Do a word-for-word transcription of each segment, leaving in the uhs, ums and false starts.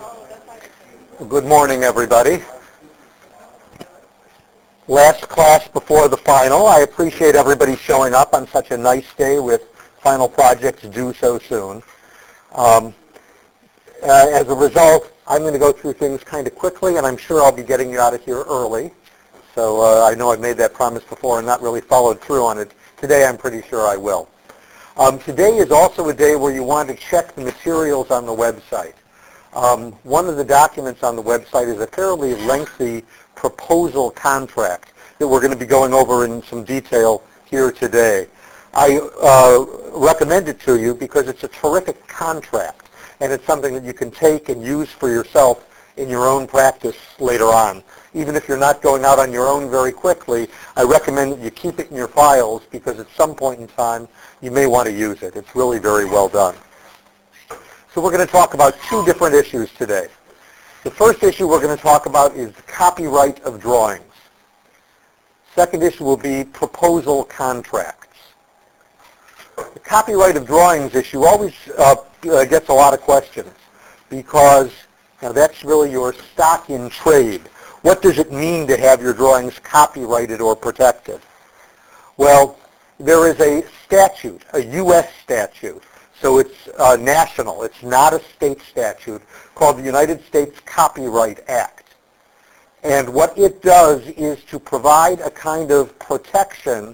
Good morning, everybody. Last class before the final. I appreciate everybody showing up on such a nice day with final projects due so soon. Um, uh, as a result, I'm going to go through things kind of quickly, and I'm sure I'll be getting you out of here early. So uh, I know I've made that promise before and not really followed through on it. Today, I'm pretty sure I will. Um, today is also a day where you want to check the materials on the website. Um, one of the documents on the website is a fairly lengthy proposal contract that we're going to be going over in some detail here today. I uh, recommend it to you because it's a terrific contract, and it's something that you can take and use for yourself in your own practice later on. Even if you're not going out on your own very quickly, I recommend that you keep it in your files because at some point in time you may want to use it. It's really very well done. So we're going to talk about two different issues today. The first issue we're going to talk about is the copyright of drawings. Second issue will be proposal contracts. The copyright of drawings issue always uh, uh, gets a lot of questions because now that's really your stock in trade. What does it mean to have your drawings copyrighted or protected? Well, there is a statute, a U S statute. So it's uh, national. It's not a state statute called the United States Copyright Act. And what it does is to provide a kind of protection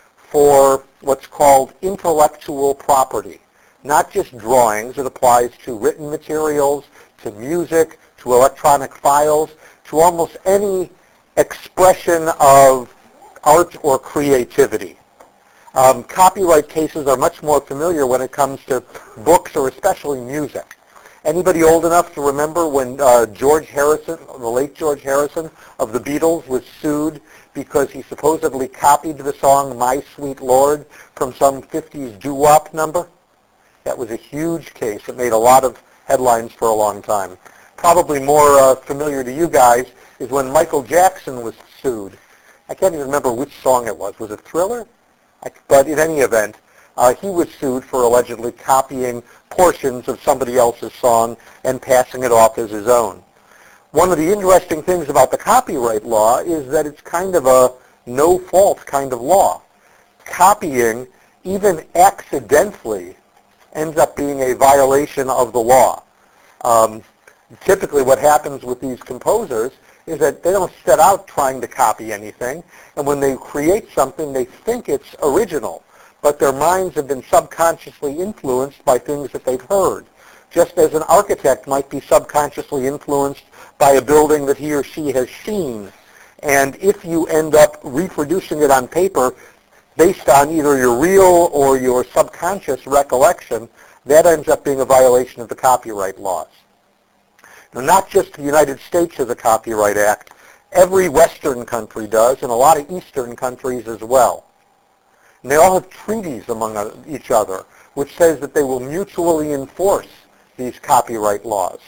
for what's called intellectual property. Not just drawings. It applies to written materials, to music, to electronic files, to almost any expression of art or creativity. Um, copyright cases are much more familiar when it comes to books or especially music. Anybody old enough to remember when uh, George Harrison, the late George Harrison of the Beatles, was sued because he supposedly copied the song My Sweet Lord from some fifties doo-wop number? That was a huge case. It made a lot of headlines for a long time. Probably more uh, familiar to you guys is when Michael Jackson was sued. I can't even remember which song it was. Was it Thriller? But in any event, uh, he was sued for allegedly copying portions of somebody else's song and passing it off as his own. One of the interesting things about the copyright law is that it's kind of a no-fault kind of law. Copying, even accidentally, ends up being a violation of the law. Um, typically what happens with these composers is that they don't set out trying to copy anything, and when they create something, they think it's original, but their minds have been subconsciously influenced by things that they've heard. Just as an architect might be subconsciously influenced by a building that he or she has seen, and if you end up reproducing it on paper based on either your real or your subconscious recollection, that ends up being a violation of the copyright laws. Now, not just the United States has a Copyright Act. Every Western country does, and a lot of Eastern countries as well. And they all have treaties among each other, which says that they will mutually enforce these copyright laws.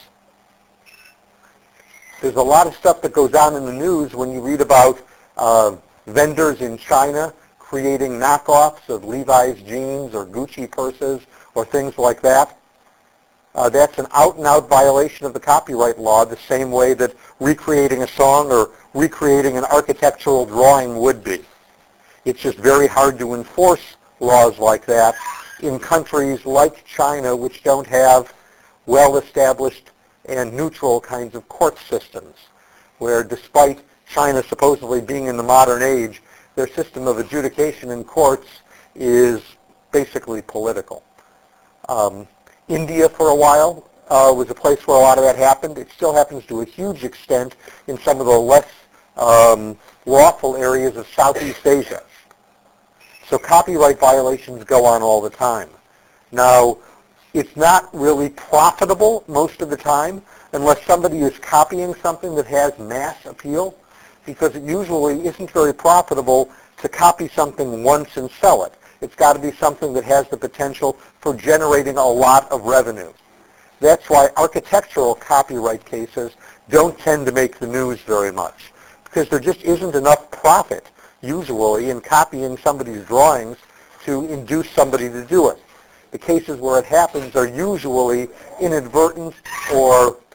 There's a lot of stuff that goes on in the news when you read about uh, vendors in China creating knockoffs of Levi's jeans or Gucci purses or things like that. Uh, that's an out-and-out violation of the copyright law, the same way that recreating a song or recreating an architectural drawing would be. It's just very hard to enforce laws like that in countries like China, which don't have well-established and neutral kinds of court systems, where despite China supposedly being in the modern age, their system of adjudication in courts is basically political. Um, India, for a while, uh, was a place where a lot of that happened. It still happens to a huge extent in some of the less um, lawful areas of Southeast Asia. So copyright violations go on all the time. Now, it's not really profitable most of the time unless somebody is copying something that has mass appeal, because it usually isn't very profitable to copy something once and sell it. It's got to be something that has the potential for generating a lot of revenue. That's why architectural copyright cases don't tend to make the news very much, because there just isn't enough profit, usually, in copying somebody's drawings to induce somebody to do it. The cases where it happens are usually inadvertent or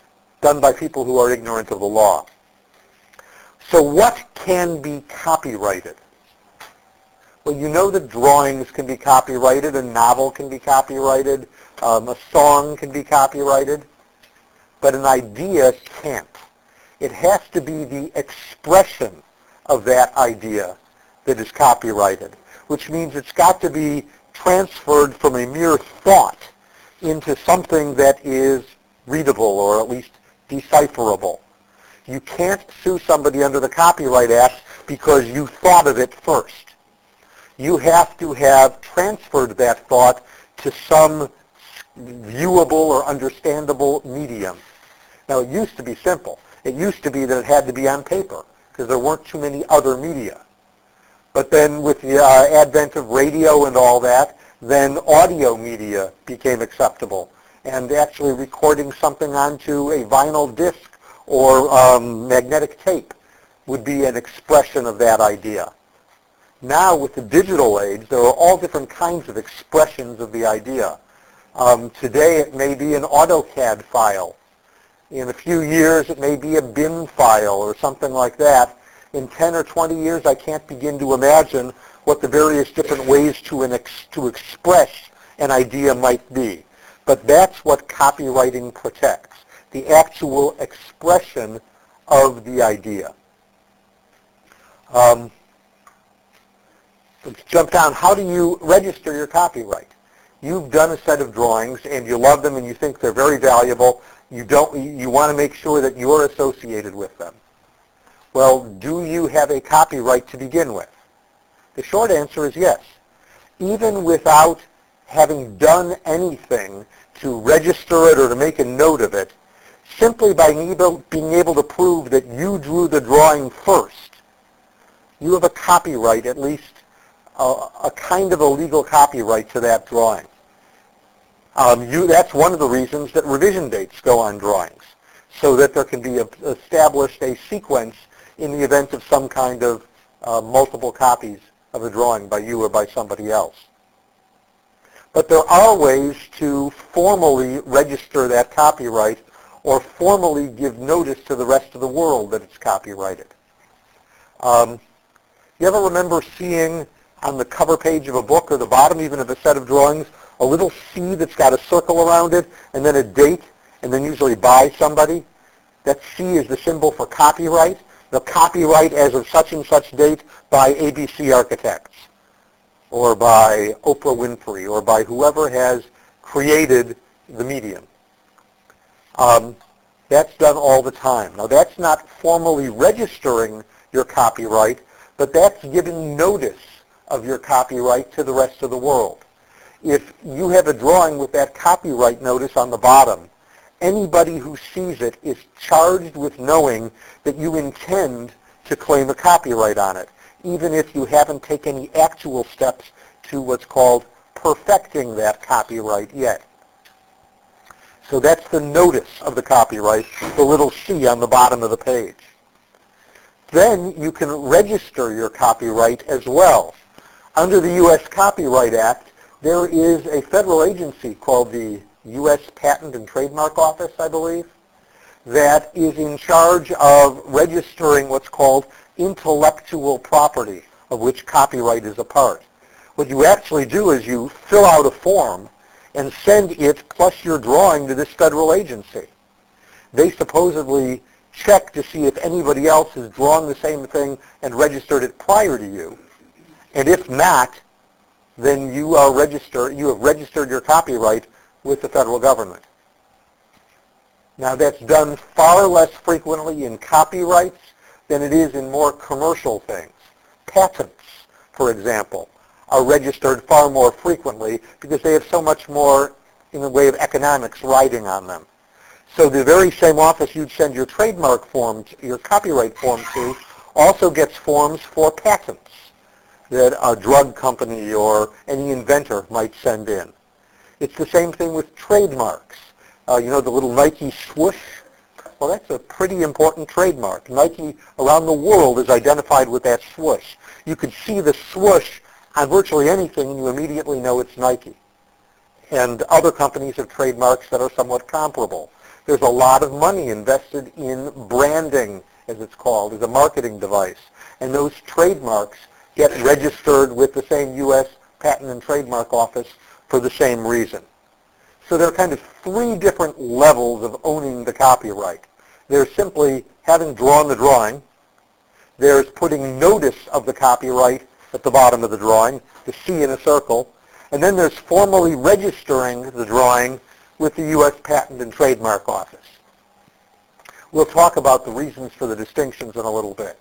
done by people who are ignorant of the law. So what can be copyrighted? Well, you know that drawings can be copyrighted, a novel can be copyrighted, um, a song can be copyrighted, but an idea can't. It has to be the expression of that idea that is copyrighted, which means it's got to be transferred from a mere thought into something that is readable or at least decipherable. You can't sue somebody under the Copyright Act because you thought of it first. You have to have transferred that thought to some viewable or understandable medium. Now, it used to be simple. It used to be that it had to be on paper because there weren't too many other media. But then with the uh, advent of radio and all that, then audio media became acceptable. And actually recording something onto a vinyl disc or um, magnetic tape would be an expression of that idea. Now with the digital age, there are all different kinds of expressions of the idea. Um, today it may be an AutoCAD file. In a few years it may be a B I M file or something like that. In ten or twenty years I can't begin to imagine what the various different ways to, an ex- to express an idea might be. But that's what copywriting protects, the actual expression of the idea. Um, let's jump down. How do you register your copyright? You've done a set of drawings and you love them and you think they're very valuable. You don't. You want to make sure that you're associated with them. Well, do you have a copyright to begin with? The short answer is yes. Even without having done anything to register it or to make a note of it, simply by being able to prove that you drew the drawing first, you have a copyright, at least a, a kind of a legal copyright to that drawing. Um, you, that's one of the reasons that revision dates go on drawings, so that there can be a, established a sequence in the event of some kind of uh, multiple copies of a drawing by you or by somebody else. But there are ways to formally register that copyright or formally give notice to the rest of the world that it's copyrighted. Um, you ever remember seeing on the cover page of a book or the bottom even of a set of drawings a little C that's got a circle around it and then a date and then usually by somebody? That C is the symbol for copyright. The copyright as of such and such date by A B C Architects or by Oprah Winfrey or by whoever has created the medium. Um, that's done all the time. Now that's not formally registering your copyright, but that's giving notice of your copyright to the rest of the world. If you have a drawing with that copyright notice on the bottom, anybody who sees it is charged with knowing that you intend to claim a copyright on it, even if you haven't taken any actual steps to what's called perfecting that copyright yet. So that's the notice of the copyright, the little C on the bottom of the page. Then you can register your copyright as well. Under the U S Copyright Act, there is a federal agency called the U S Patent and Trademark Office, I believe, that is in charge of registering what's called intellectual property, of which copyright is a part. What you actually do is you fill out a form and send it plus your drawing to this federal agency. They supposedly check to see if anybody else has drawn the same thing and registered it prior to you. And if not, then you are registered, you have registered your copyright with the federal government. Now that's done far less frequently in copyrights than it is in more commercial things. Patents, for example, are registered far more frequently because they have so much more in the way of economics riding on them. So the very same office you'd send your trademark form, to, your copyright form to, also gets forms for patents that a drug company or any inventor might send in. It's the same thing with trademarks. Uh, you know the little Nike swoosh? Well, that's a pretty important trademark. Nike around the world is identified with that swoosh. You could see the swoosh on virtually anything and you immediately know it's Nike. And other companies have trademarks that are somewhat comparable. There's a lot of money invested in branding, as it's called, as a marketing device. And those trademarks get registered with the same U S Patent and Trademark Office for the same reason. So there are kind of three different levels of owning the copyright. There's simply having drawn the drawing. There's putting notice of the copyright at the bottom of the drawing, the C in a circle. And then there's formally registering the drawing with the U S Patent and Trademark Office. We'll talk about the reasons for the distinctions in a little bit.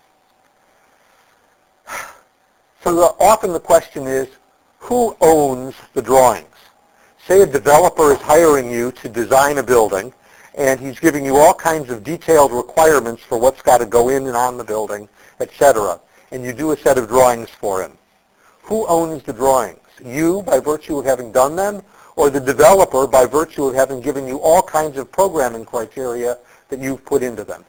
So the, often the question is, who owns the drawings? Say a developer is hiring you to design a building, and he's giving you all kinds of detailed requirements for what's got to go in and on the building, et cetera, and you do a set of drawings for him. Who owns the drawings? You, by virtue of having done them, or the developer by virtue of having given you all kinds of programming criteria that you've put into them?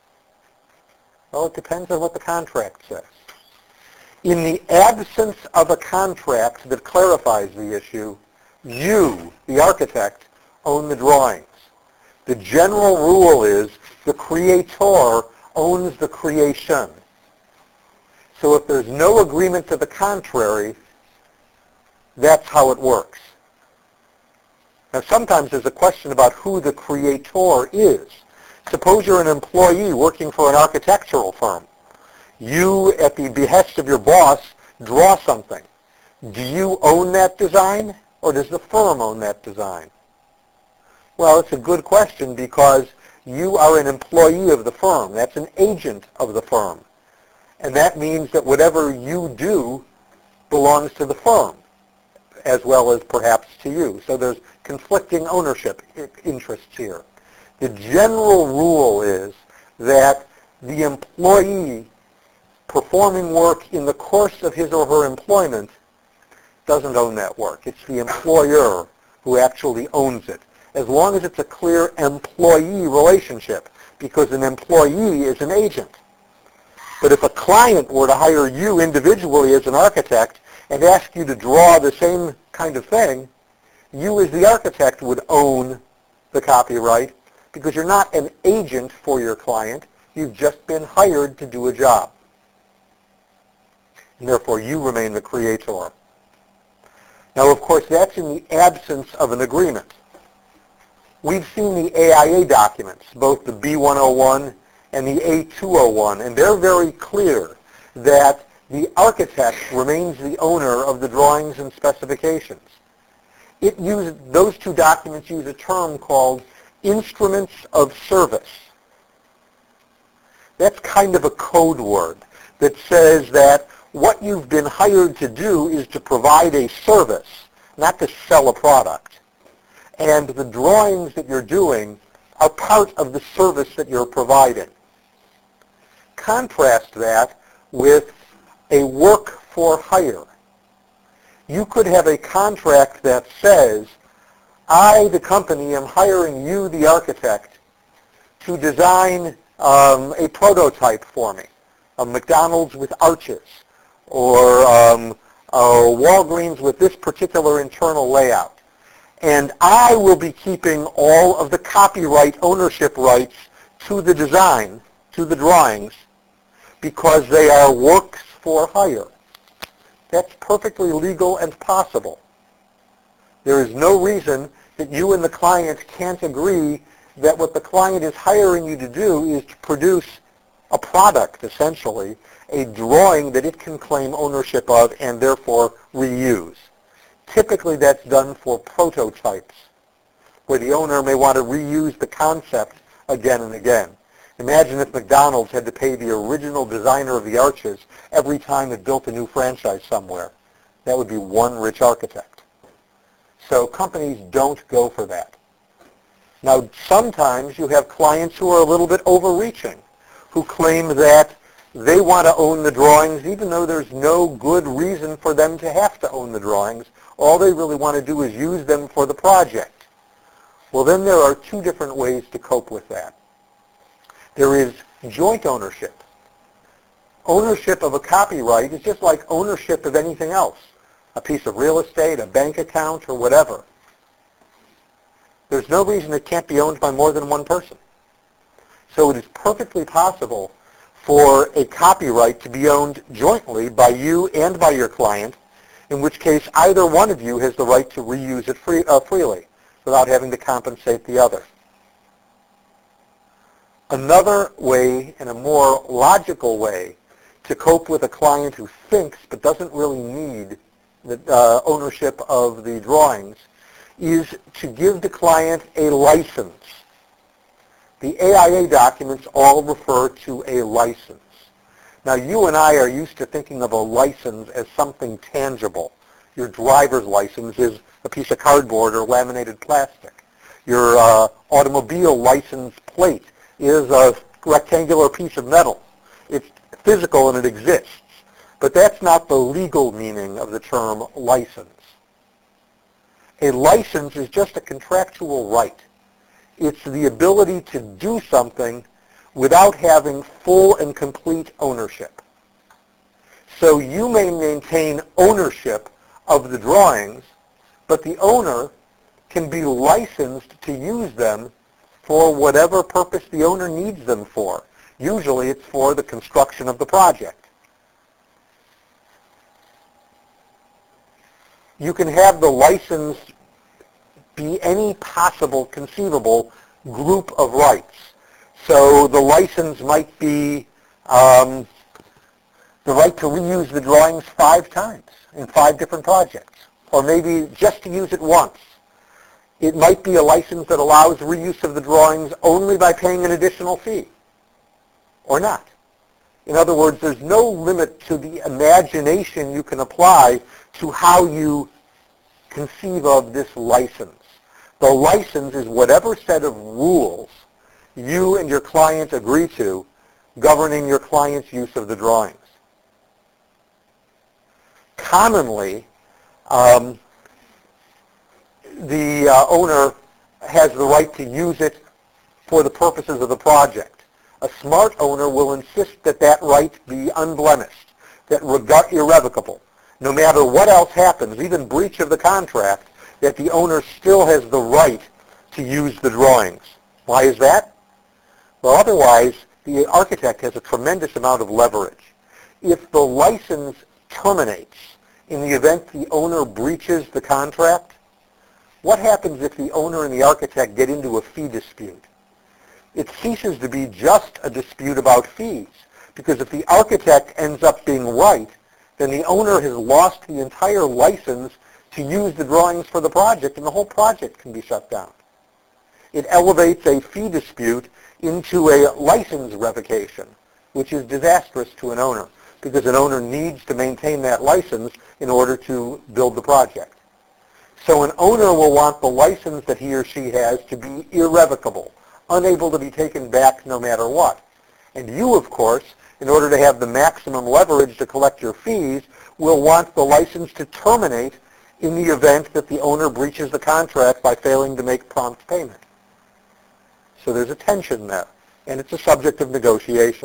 Well, it depends on what the contract says. In the absence of a contract that clarifies the issue, you, the architect, own the drawings. The general rule is the creator owns the creation. So if there's no agreement to the contrary, that's how it works. Now sometimes there's a question about who the creator is. Suppose you're an employee working for an architectural firm. You, at the behest of your boss, draw something. Do you own that design, or does the firm own that design? Well, it's a good question because you are an employee of the firm. That's an agent of the firm. And that means that whatever you do belongs to the firm, as well as perhaps to you. So there's conflicting ownership interests here. The general rule is that the employee performing work in the course of his or her employment doesn't own that work. It's the employer who actually owns it, as long as it's a clear employee relationship, because an employee is an agent. But if a client were to hire you individually as an architect and ask you to draw the same kind of thing, you as the architect would own the copyright because you're not an agent for your client. You've just been hired to do a job. And therefore, you remain the creator. Now, of course, that's in the absence of an agreement. We've seen the A I A documents, both the B one oh one and the A two oh one, and they're very clear that the architect remains the owner of the drawings and specifications. It uses, those two documents use a term called instruments of service. That's kind of a code word that says that what you've been hired to do is to provide a service, not to sell a product. And the drawings that you're doing are part of the service that you're providing. Contrast that with a work for hire. You could have a contract that says, I, the company, am hiring you, the architect, to design um, a prototype for me, a McDonald's with arches, or um, a Walgreens with this particular internal layout. And I will be keeping all of the copyright ownership rights to the design, to the drawings, because they are works for hire. That's perfectly legal and possible. There is no reason that you and the client can't agree that what the client is hiring you to do is to produce a product, essentially, a drawing that it can claim ownership of and therefore reuse. Typically that's done for prototypes, where the owner may want to reuse the concept again and again. Imagine if McDonald's had to pay the original designer of the arches every time it built a new franchise somewhere. That would be one rich architect. So companies don't go for that. Now, sometimes you have clients who are a little bit overreaching, who claim that they want to own the drawings even though there's no good reason for them to have to own the drawings. All they really want to do is use them for the project. Well, then there are two different ways to cope with that. There is joint ownership. Ownership of a copyright is just like ownership of anything else, a piece of real estate, a bank account, or whatever. there's no reason it can't be owned by more than one person. So it is perfectly possible for a copyright to be owned jointly by you and by your client, in which case either one of you has the right to reuse it free, uh, freely without having to compensate the other. Another way, and a more logical way, to cope with a client who thinks but doesn't really need the uh, ownership of the drawings is to give the client a license. The A I A documents all refer to a license. Now, you and I are used to thinking of a license as something tangible. Your driver's license is a piece of cardboard or laminated plastic. Your uh, automobile license plate is a rectangular piece of metal. It's physical and it exists. But that's not the legal meaning of the term license. A license is just a contractual right. It's the ability to do something without having full and complete ownership. So you may maintain ownership of the drawings, but the owner can be licensed to use them for whatever purpose the owner needs them for. Usually it's for the construction of the project. You can have the license be any possible conceivable group of rights. So the license might be um, the right to reuse the drawings five times in five different projects, or maybe just to use it once. It might be a license that allows reuse of the drawings only by paying an additional fee, or not. In other words, there's no limit to the imagination you can apply to how you conceive of this license. The license is whatever set of rules you and your client agree to governing your client's use of the drawings. Commonly, um, the uh, owner has the right to use it for the purposes of the project. A smart owner will insist that that right be unblemished, that rega- irrevocable. No matter what else happens, even breach of the contract, that the owner still has the right to use the drawings. Why is that? Well, otherwise, the architect has a tremendous amount of leverage. If the license terminates in the event the owner breaches the contract, what happens if the owner and the architect get into a fee dispute? It ceases to be just a dispute about fees, because if the architect ends up being right, then the owner has lost the entire license to use the drawings for the project, and the whole project can be shut down. It elevates a fee dispute into a license revocation, which is disastrous to an owner, because an owner needs to maintain that license in order to build the project. So an owner will want the license that he or she has to be irrevocable, unable to be taken back no matter what. And you, of course, in order to have the maximum leverage to collect your fees, will want the license to terminate in the event that the owner breaches the contract by failing to make prompt payment. So there's a tension there, and it's a subject of negotiation.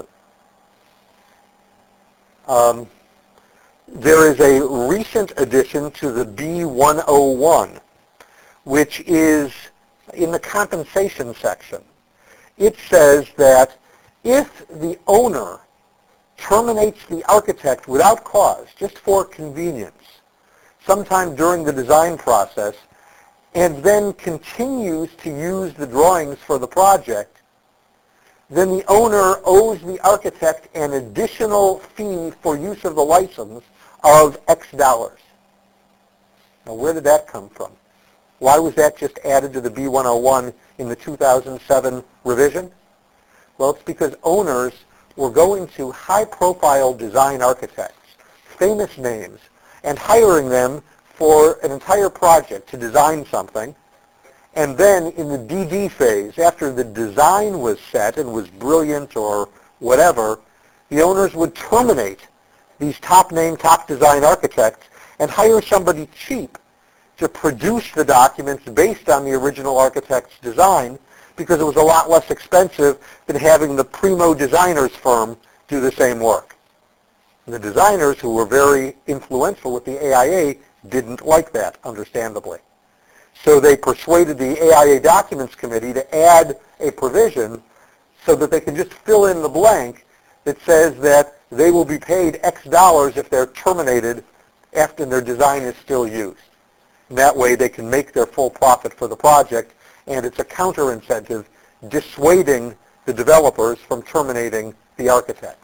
Um, there is a recent addition to the B one oh one, which is in the compensation section. It says that if the owner terminates the architect without cause, just for convenience, sometime during the design process, and then continues to use the drawings for the project, then the owner owes the architect an additional fee for use of the license of X dollars. Now, where did that come from? Why was that just added to the B one oh one in the two thousand seven revision? Well, it's because owners were going to high-profile design architects, famous names, and hiring them for an entire project to design something. And then in the D D phase, after the design was set and was brilliant or whatever, the owners would terminate these top-name, top-design architects and hire somebody cheap to produce the documents based on the original architect's design, because it was a lot less expensive than having the primo designers firm do the same work. And the designers, who were very influential with the A I A, didn't like that, understandably. So they persuaded the A I A Documents Committee to add a provision so that they can just fill in the blank that says that they will be paid X dollars if they're terminated after their design is still used. And that way they can make their full profit for the project, and it's a counter incentive dissuading the developers from terminating the architects.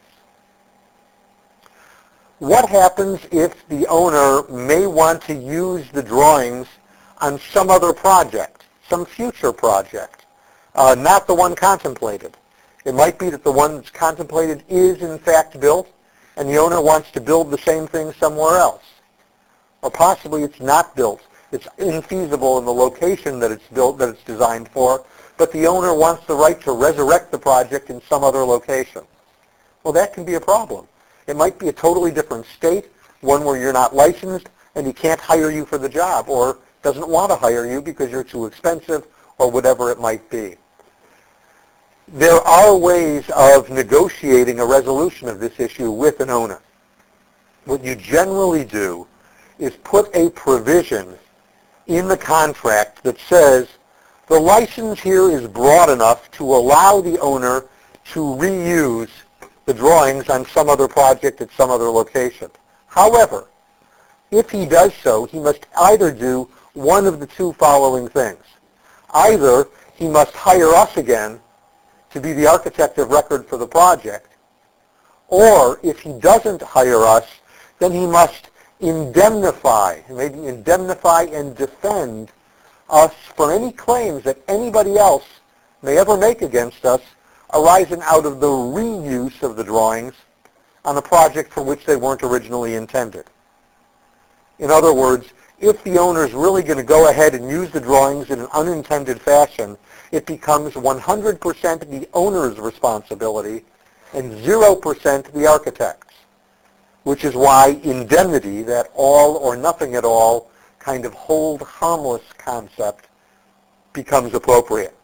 What happens if the owner may want to use the drawings on some other project, some future project, uh, not the one contemplated? It might be that the one that's contemplated is in fact built, and the owner wants to build the same thing somewhere else. Or possibly it's not built. It's infeasible in the location that it's built, that it's designed for, but the owner wants the right to resurrect the project in some other location. Well, that can be a problem. It might be a totally different state, one where you're not licensed and he can't hire you for the job, or doesn't want to hire you because you're too expensive, or whatever it might be. There are ways of negotiating a resolution of this issue with an owner. What you generally do is put a provision in the contract that says the license here is broad enough to allow the owner to reuse the drawings on some other project at some other location. However, if he does so, he must either do one of the two following things. Either he must hire us again to be the architect of record for the project, or if he doesn't hire us, then he must indemnify, maybe indemnify and defend us for any claims that anybody else may ever make against us arising out of the reuse of the drawings on a project for which they weren't originally intended. In other words, if the owner is really going to go ahead and use the drawings in an unintended fashion, it becomes one hundred percent the owner's responsibility and zero percent the architect's, which is why indemnity, that all or nothing at all kind of hold harmless concept, becomes appropriate.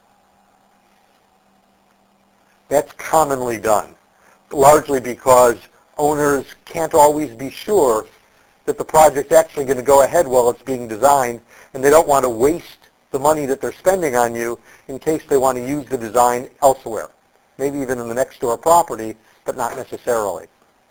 That's commonly done, largely because owners can't always be sure that the project's actually going to go ahead while it's being designed, and they don't want to waste the money that they're spending on you in case they want to use the design elsewhere, maybe even in the next door property, but not necessarily.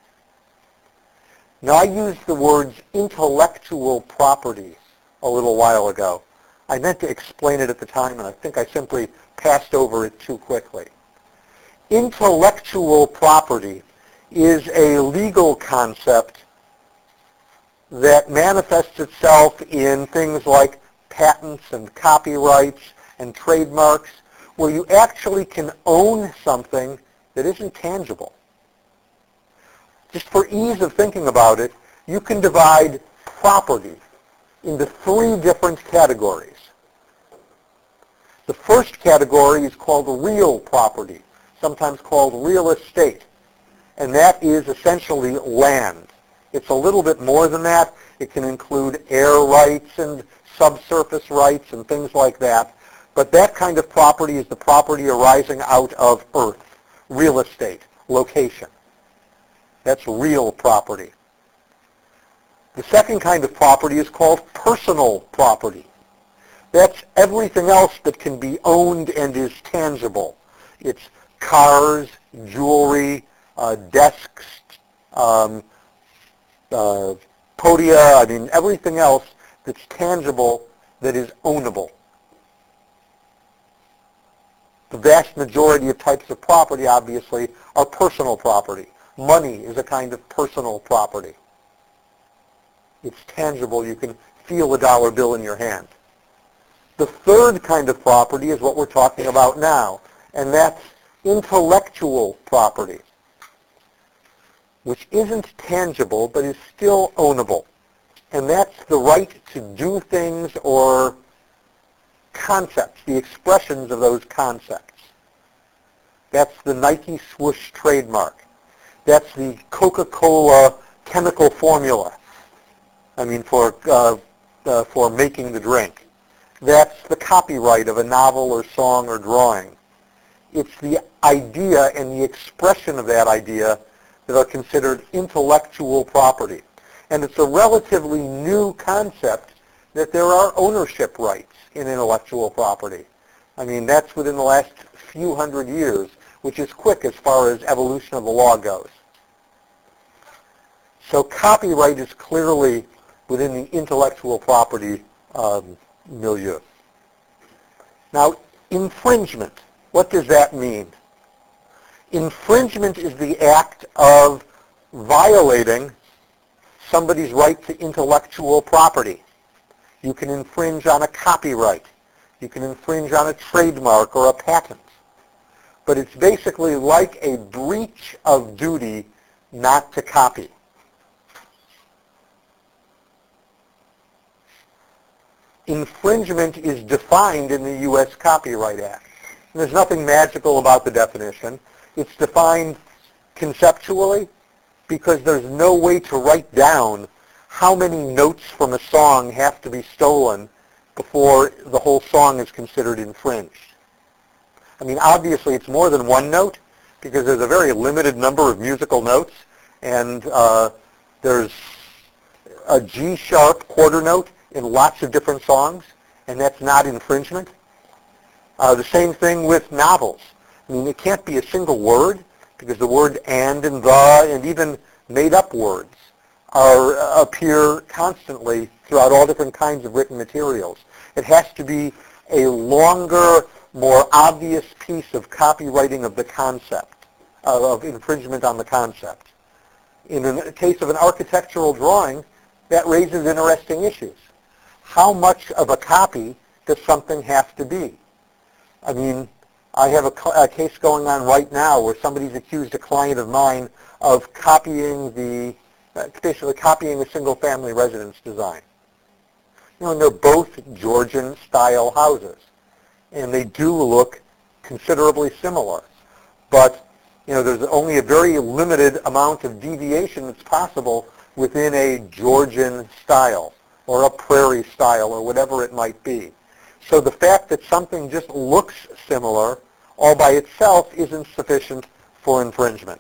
Now, I used the words intellectual property a little while ago. I meant to explain it at the time, and I think I simply passed over it too quickly. Intellectual property is a legal concept that manifests itself in things like patents and copyrights and trademarks, where you actually can own something that isn't tangible. Just for ease of thinking about it, you can divide property into three different categories. The first category is called real property, sometimes called real estate, and that is essentially land. It's a little bit more than that. It can include air rights and subsurface rights and things like that. But that kind of property is the property arising out of earth, real estate, location. That's real property. The second kind of property is called personal property. That's everything else that can be owned and is tangible. It's cars, jewelry, uh, desks, um, uh, podia, I mean everything else that's tangible that is ownable. The vast majority of types of property, obviously, are personal property. Money is a kind of personal property. It's tangible. You can feel a dollar bill in your hand. The third kind of property is what we're talking about now, and that's intellectual property, which isn't tangible but is still ownable. And that's the right to do things or concepts, the expressions of those concepts. That's the Nike swoosh trademark. That's the Coca-Cola chemical formula, I mean, for, uh, uh, for making the drink. That's the copyright of a novel or song or drawing. It's the idea and the expression of that idea that are considered intellectual property. And it's a relatively new concept that there are ownership rights in intellectual property. I mean, that's within the last few hundred years, which is quick as far as evolution of the law goes. So copyright is clearly within the intellectual property um, milieu. Now, infringement, what does that mean? Infringement is the act of violating somebody's right to intellectual property. You can infringe on a copyright. You can infringe on a trademark or a patent. But it's basically like a breach of duty not to copy. Infringement is defined in the U S Copyright Act. And there's nothing magical about the definition. It's defined conceptually because there's no way to write down how many notes from a song have to be stolen before the whole song is considered infringed. I mean, obviously it's more than one note because there's a very limited number of musical notes, and uh, there's a G-sharp quarter note in lots of different songs, and that's not infringement. Uh, the same thing with novels. I mean, it can't be a single word because the word and and the and even made-up words are uh, appear constantly throughout all different kinds of written materials. It has to be a longer, more obvious piece of copywriting of the concept, uh, of infringement on the concept. In the case of an architectural drawing, that raises interesting issues. How much of a copy does something have to be? I mean, I have a, a case going on right now where somebody's accused a client of mine of copying the, uh, basically copying a single-family residence design. You know, and they're both Georgian-style houses, and they do look considerably similar. But, you know, there's only a very limited amount of deviation that's possible within a Georgian style or a prairie style or whatever it might be. So the fact that something just looks similar all by itself isn't sufficient for infringement.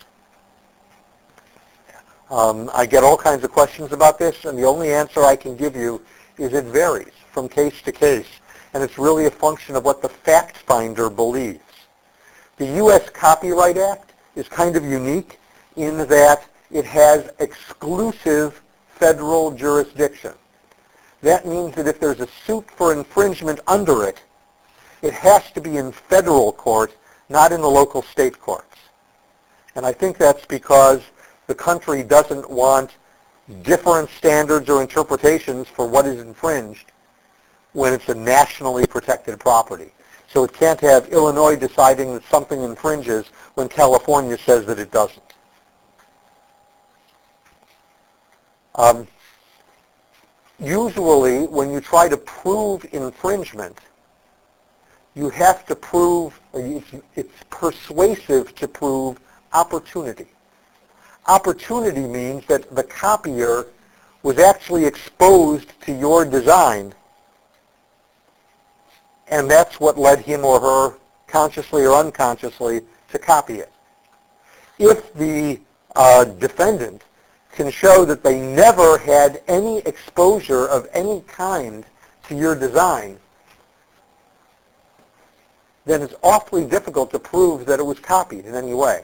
Um, I get all kinds of questions about this, and the only answer I can give you is it varies from case to case, and it's really a function of what the fact finder believes. The U S Copyright Act is kind of unique in that it has exclusive federal jurisdiction. That means that if there's a suit for infringement under it, it has to be in federal court, not in the local state courts. And I think that's because the country doesn't want different standards or interpretations for what is infringed when it's a nationally protected property. So it can't have Illinois deciding that something infringes when California says that it doesn't. Um, usually, when you try to prove infringement, you have to prove, or it's, it's persuasive to prove opportunity. Opportunity means that the copier was actually exposed to your design, and that's what led him or her, consciously or unconsciously, to copy it. If the uh, defendant can show that they never had any exposure of any kind to your design, then it's awfully difficult to prove that it was copied in any way.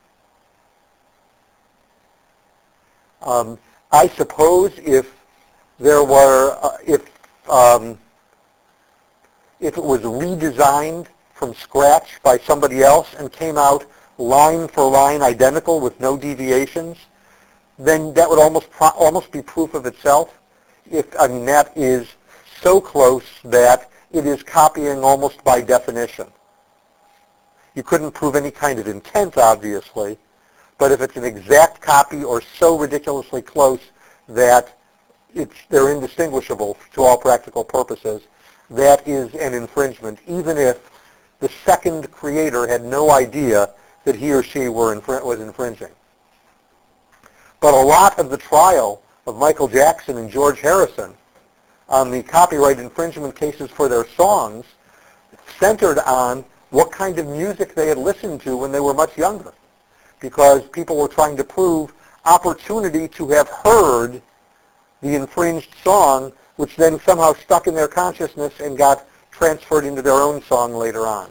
Um, I suppose if there were, uh, if um, if it was redesigned from scratch by somebody else and came out line for line identical with no deviations, then that would almost pro- almost be proof of itself. If I mean that is so close that it is copying almost by definition. You couldn't prove any kind of intent, obviously, but if it's an exact copy or so ridiculously close that it's, they're indistinguishable to all practical purposes, that is an infringement, even if the second creator had no idea that he or she were infr- was infringing. But a lot of the trial of Michael Jackson and George Harrison on the copyright infringement cases for their songs centered on what kind of music they had listened to when they were much younger, because people were trying to prove opportunity to have heard the infringed song, which then somehow stuck in their consciousness and got transferred into their own song later on.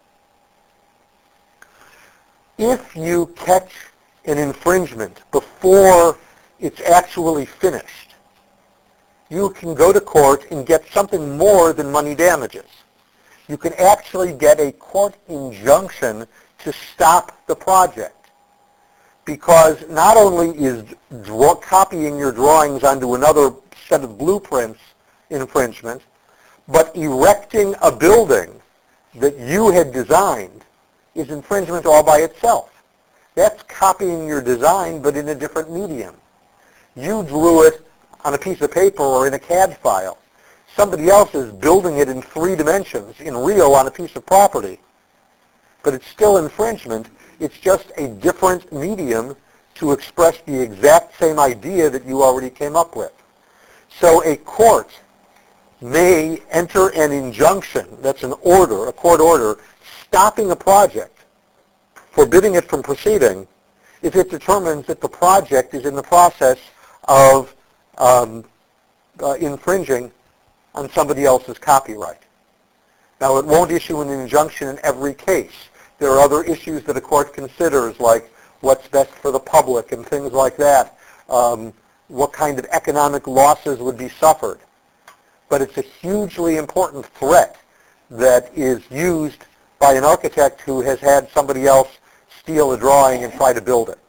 If you catch an infringement before it's actually finished, you can go to court and get something more than money damages. You can actually get a court injunction to stop the project, because not only is draw, copying your drawings onto another set of blueprints infringement, but erecting a building that you had designed is infringement all by itself. That's copying your design, but in a different medium. You drew it on a piece of paper or in a C A D file. Somebody else is building it in three dimensions, in real, on a piece of property. But it's still infringement. It's just a different medium to express the exact same idea that you already came up with. So a court may enter an injunction, that's an order, a court order, stopping a project, forbidding it from proceeding, if it determines that the project is in the process of um, uh, infringing on somebody else's copyright. Now, it won't issue an injunction in every case. There are other issues that a court considers, like what's best for the public and things like that, um, what kind of economic losses would be suffered. But it's a hugely important threat that is used by an architect who has had somebody else steal a drawing and try to build it.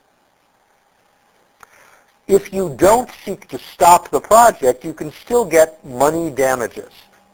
If you don't seek to stop the project, you can still get money damages.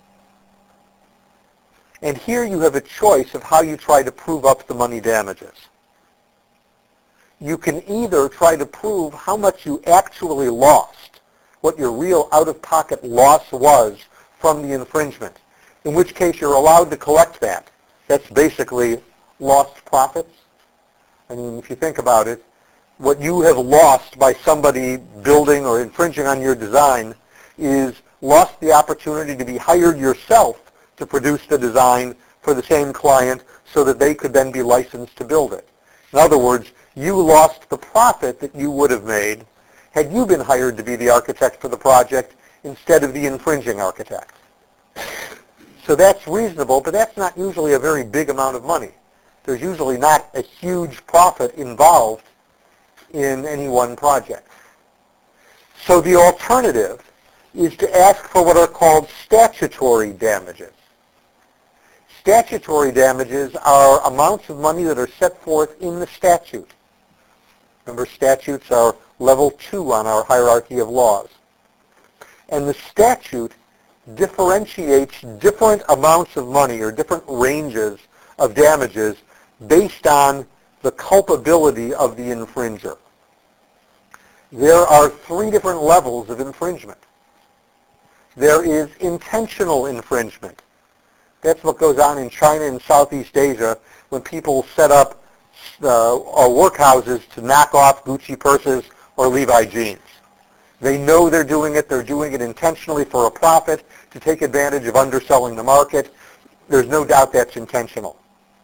And here you have a choice of how you try to prove up the money damages. You can either try to prove how much you actually lost, what your real out-of-pocket loss was from the infringement, in which case you're allowed to collect that. That's basically lost profits. I mean, if you think about it, what you have lost by somebody building or infringing on your design is lost the opportunity to be hired yourself to produce the design for the same client so that they could then be licensed to build it. In other words, you lost the profit that you would have made had you been hired to be the architect for the project instead of the infringing architect. So that's reasonable, but that's not usually a very big amount of money. There's usually not a huge profit involved in any one project. So the alternative is to ask for what are called statutory damages. Statutory damages are amounts of money that are set forth in the statute. Remember, statutes are level two on our hierarchy of laws. And the statute differentiates different amounts of money or different ranges of damages based on the culpability of the infringer. There are three different levels of infringement. There is intentional infringement. That's what goes on in China and Southeast Asia when people set up uh, workhouses to knock off Gucci purses or Levi jeans. They know they're doing it. They're doing it intentionally for a profit, to take advantage of underselling the market. There's no doubt that's intentional.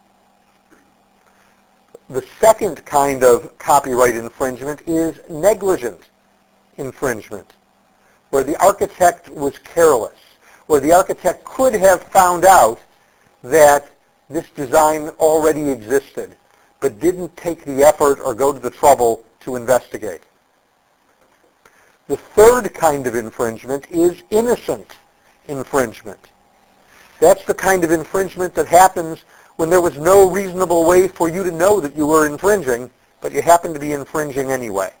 The second kind of copyright infringement is negligent infringement, where the architect was careless, where the architect could have found out that this design already existed, but didn't take the effort or go to the trouble to investigate. The third kind of infringement is innocent infringement. That's the kind of infringement that happens when there was no reasonable way for you to know that you were infringing, but you happen to be infringing anyway.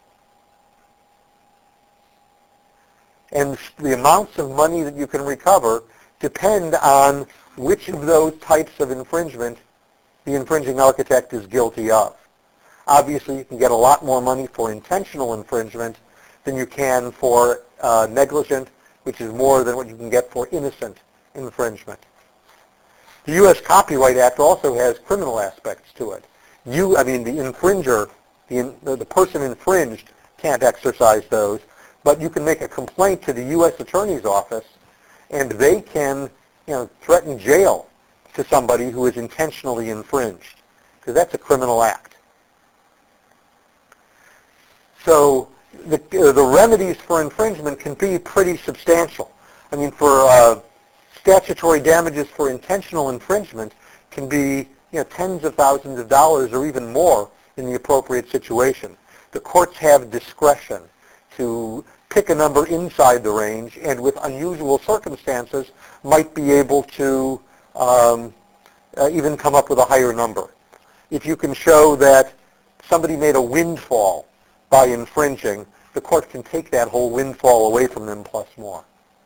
And the amounts of money that you can recover depend on which of those types of infringement the infringing architect is guilty of. Obviously, you can get a lot more money for intentional infringement than you can for uh, negligent, which is more than what you can get for innocent infringement. The U S Copyright Act also has criminal aspects to it. You, I mean, the infringer, the, the person infringed can't exercise those, but you can make a complaint to the U S Attorney's Office, and they can, you know, threaten jail to somebody who is intentionally infringed, because that's a criminal act. So the, uh, the remedies for infringement can be pretty substantial. I mean, for uh, statutory damages for intentional infringement can be, you know, tens of thousands of dollars or even more in the appropriate situation. The courts have discretion to pick a number inside the range, and with unusual circumstances might be able to um, uh, even come up with a higher number. If you can show that somebody made a windfall by infringing, the court can take that whole windfall away from them plus more.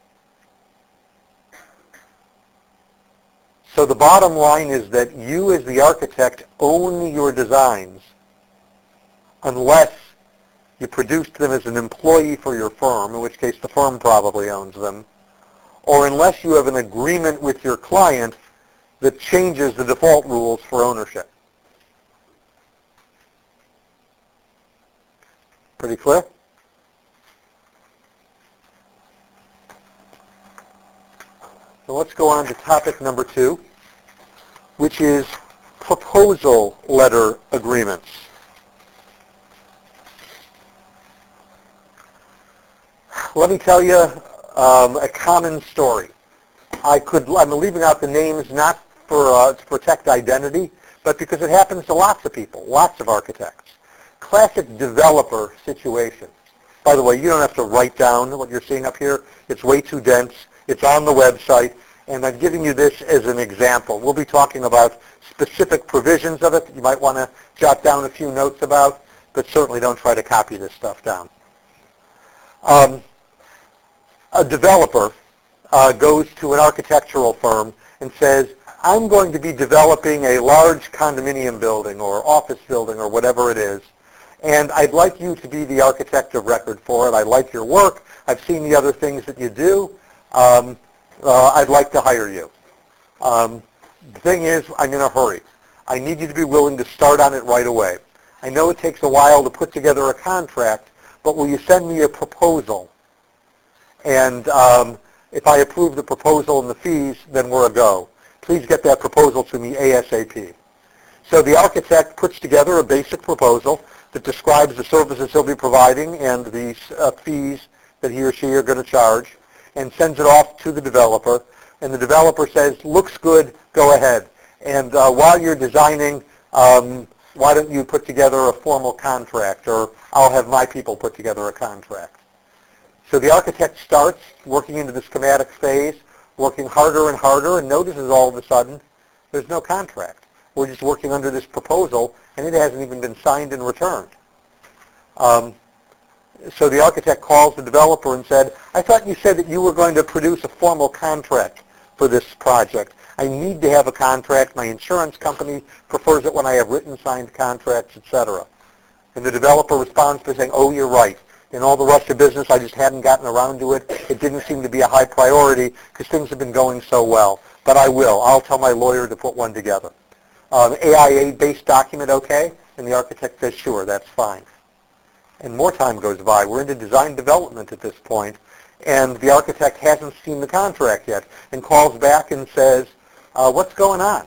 So the bottom line is that you as the architect own your designs unless you produced them as an employee for your firm, in which case the firm probably owns them, or unless you have an agreement with your client that changes the default rules for ownership. Pretty clear? So let's go on to topic number two, which is proposal letter agreements. Let me tell you um, a common story. I could, I'm leaving out the names not for uh, to protect identity, but because it happens to lots of people, lots of architects. Classic developer situations. By the way, you don't have to write down what you're seeing up here. It's way too dense. It's on the website, and I'm giving you this as an example. We'll be talking about specific provisions of it that you might want to jot down a few notes about, but certainly don't try to copy this stuff down. Um, a developer uh, goes to an architectural firm and says, I'm going to be developing a large condominium building or office building or whatever it is, and I'd like you to be the architect of record for it. I like your work. I've seen the other things that you do. Um, uh, I'd like to hire you. Um, the thing is, I'm in a hurry. I need you to be willing to start on it right away. I know it takes a while to put together a contract, but will you send me a proposal? And um, if I approve the proposal and the fees, then we're a go. Please get that proposal to me ASAP. So the architect puts together a basic proposal that describes the services he'll be providing and the uh, fees that he or she are going to charge, and sends it off to the developer. And the developer says, looks good, go ahead. And uh, while you're designing, um, why don't you put together a formal contract, or I'll have my people put together a contract. So the architect starts working into the schematic phase, working harder and harder, and notices all of a sudden there's no contract. We're just working under this proposal, and it hasn't even been signed and returned. Um, so the architect calls the developer and said, I thought you said that you were going to produce a formal contract for this project. I need to have a contract. My insurance company prefers it when I have written signed contracts, et cetera. And the developer responds by saying, oh, you're right. In all the rush of business, I just hadn't gotten around to it. It didn't seem to be a high priority because things have been going so well. But I will. I'll tell my lawyer to put one together. Um, A I A-based document, okay? And the architect says, sure, that's fine. And more time goes by. We're into design development at this point, and the architect hasn't seen the contract yet and calls back and says, uh, what's going on?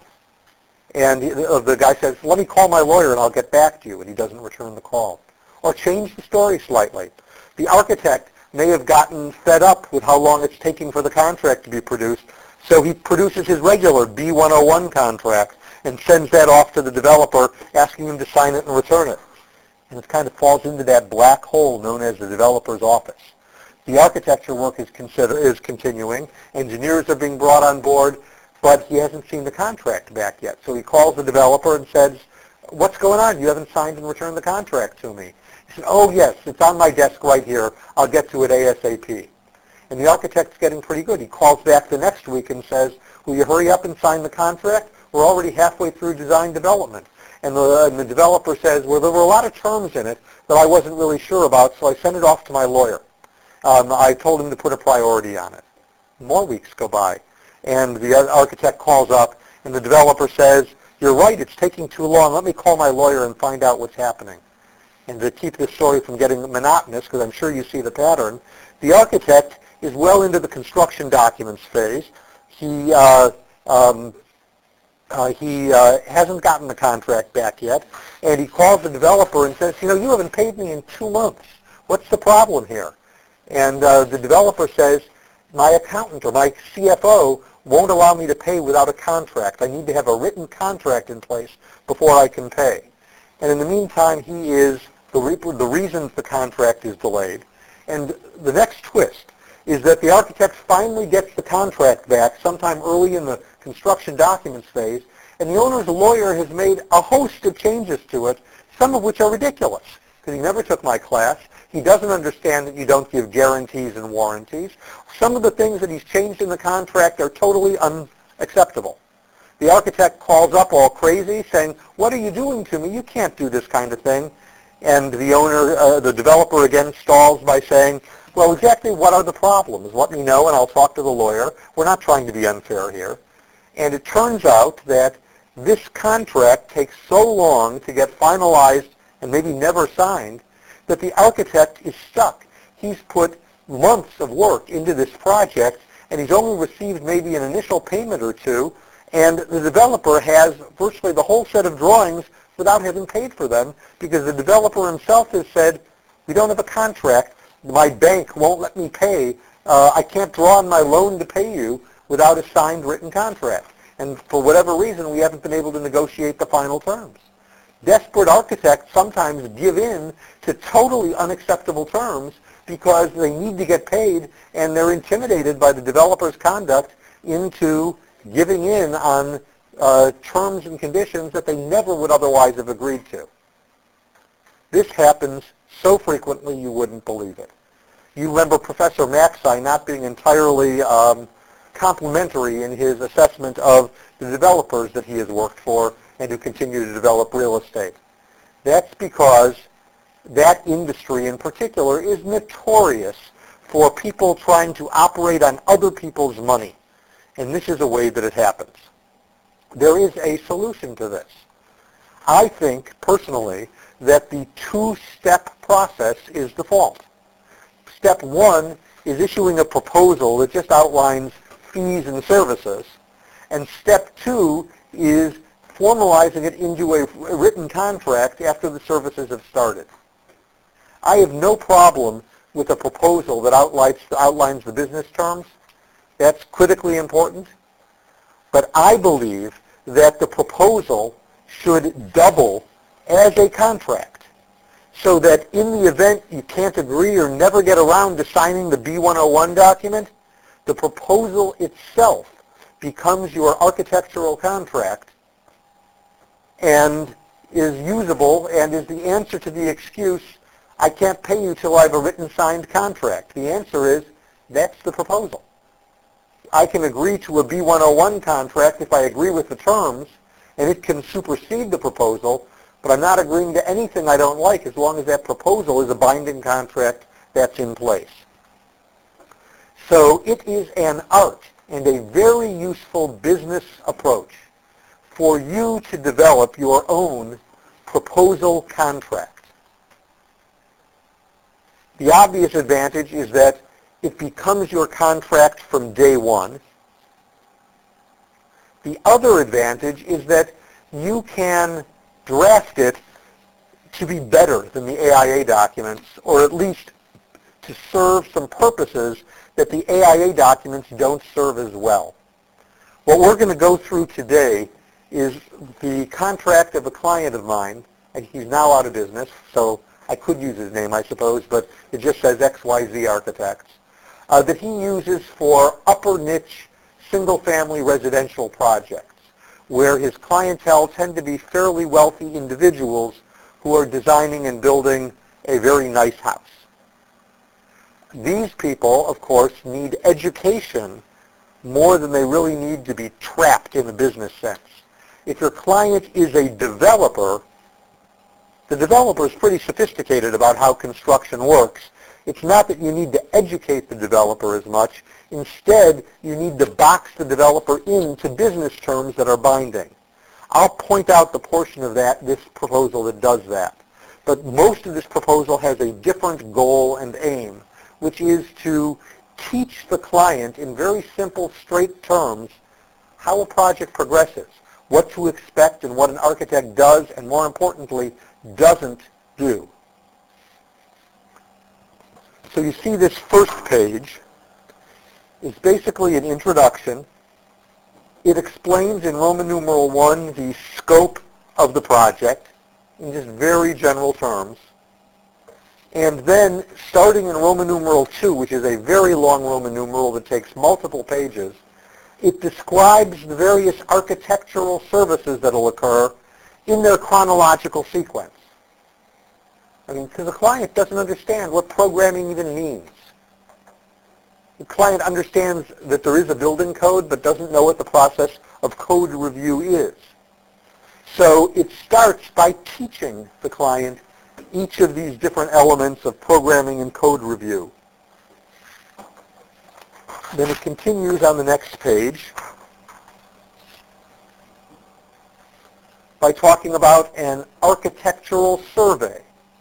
And the, the guy says, let me call my lawyer and I'll get back to you, and he doesn't return the call. Or change the story slightly. The architect may have gotten fed up with how long it's taking for the contract to be produced, so he produces his regular B one oh one contract and sends that off to the developer, asking him to sign it and return it. And it kind of falls into that black hole known as the developer's office. The architecture work is, consider, is continuing. Engineers are being brought on board, but he hasn't seen the contract back yet. So he calls the developer and says, what's going on? You haven't signed and returned the contract to me. He said, oh, yes, it's on my desk right here. I'll get to it ASAP. And the architect's getting pretty good. He calls back the next week and says, will you hurry up and sign the contract? We're already halfway through design development. And the, and the developer says, well, there were a lot of terms in it that I wasn't really sure about, so I sent it off to my lawyer. Um, I told him to put a priority on it. More weeks go by, and the architect calls up, and the developer says, you're right, it's taking too long. Let me call my lawyer and find out what's happening. And to keep this story from getting monotonous, because I'm sure you see the pattern, the architect is well into the construction documents phase. He uh, um, uh, he uh, hasn't gotten the contract back yet, and he calls the developer and says, you know, you haven't paid me in two months. What's the problem here? And uh, the developer says, my accountant or my C F O won't allow me to pay without a contract. I need to have a written contract in place before I can pay. And in the meantime, he is the, re- the reason the contract is delayed. And the next twist is that the architect finally gets the contract back sometime early in the construction documents phase, and the owner's lawyer has made a host of changes to it, some of which are ridiculous, because he never took my class. He doesn't understand that you don't give guarantees and warranties. Some of the things that he's changed in the contract are totally unacceptable. The architect calls up all crazy saying, what are you doing to me? You can't do this kind of thing. And the owner, uh, the developer again stalls by saying, well, exactly what are the problems? Let me know and I'll talk to the lawyer. We're not trying to be unfair here. And it turns out that this contract takes so long to get finalized and maybe never signed that the architect is stuck. He's put months of work into this project and he's only received maybe an initial payment or two, and the developer has virtually the whole set of drawings without having paid for them because the developer himself has said, we don't have a contract, my bank won't let me pay, uh, I can't draw on my loan to pay you without a signed written contract. And for whatever reason, we haven't been able to negotiate the final terms. Desperate architects sometimes give in to totally unacceptable terms because they need to get paid and they're intimidated by the developer's conduct into giving in on uh, terms and conditions that they never would otherwise have agreed to. This happens so frequently you wouldn't believe it. You remember Professor Maxey not being entirely um, complimentary in his assessment of the developers that he has worked for and who continue to develop real estate. That's because that industry in particular is notorious for people trying to operate on other people's money. And this is a way that it happens. There is a solution to this. I think, personally, that the two-step process is default. Step one is issuing a proposal that just outlines fees and services. And step two is formalizing it into a written contract after the services have started. I have no problem with a proposal that outlines, outlines the business terms. That's critically important. But I believe that the proposal should double as a contract so that in the event you can't agree or never get around to signing the B one oh one document, the proposal itself becomes your architectural contract and is usable and is the answer to the excuse, I can't pay you till I have a written signed contract. The answer is, that's the proposal. I can agree to a B one oh one contract if I agree with the terms, and it can supersede the proposal, but I'm not agreeing to anything I don't like as long as that proposal is a binding contract that's in place. So it is an art and a very useful business approach for you to develop your own proposal contract. The obvious advantage is that it becomes your contract from day one. The other advantage is that you can draft it to be better than the A I A documents, or at least to serve some purposes that the A I A documents don't serve as well. What we're going to go through today is the contract of a client of mine, and he's now out of business, so I could use his name, I suppose, but it just says X Y Z Architects, uh, that he uses for upper niche single-family residential projects, where his clientele tend to be fairly wealthy individuals who are designing and building a very nice house. These people, of course, need education more than they really need to be trapped in a business sense. If your client is a developer, the developer is pretty sophisticated about how construction works. It's not that you need to educate the developer as much. Instead, you need to box the developer into business terms that are binding. I'll point out the portion of that, this proposal that does that. But most of this proposal has a different goal and aim, which is to teach the client in very simple, straight terms how a project progresses, what to expect and what an architect does, and more importantly, doesn't do. So you see this first page is basically an introduction. It explains in Roman numeral one the scope of the project in just very general terms. And then starting in Roman numeral two, which is a very long Roman numeral that takes multiple pages, it describes the various architectural services that will occur in their chronological sequence. I mean, because the client doesn't understand what programming even means. The client understands that there is a building code, but doesn't know what the process of code review is. So it starts by teaching the client each of these different elements of programming and code review. Then it continues on the next page by talking about an architectural survey.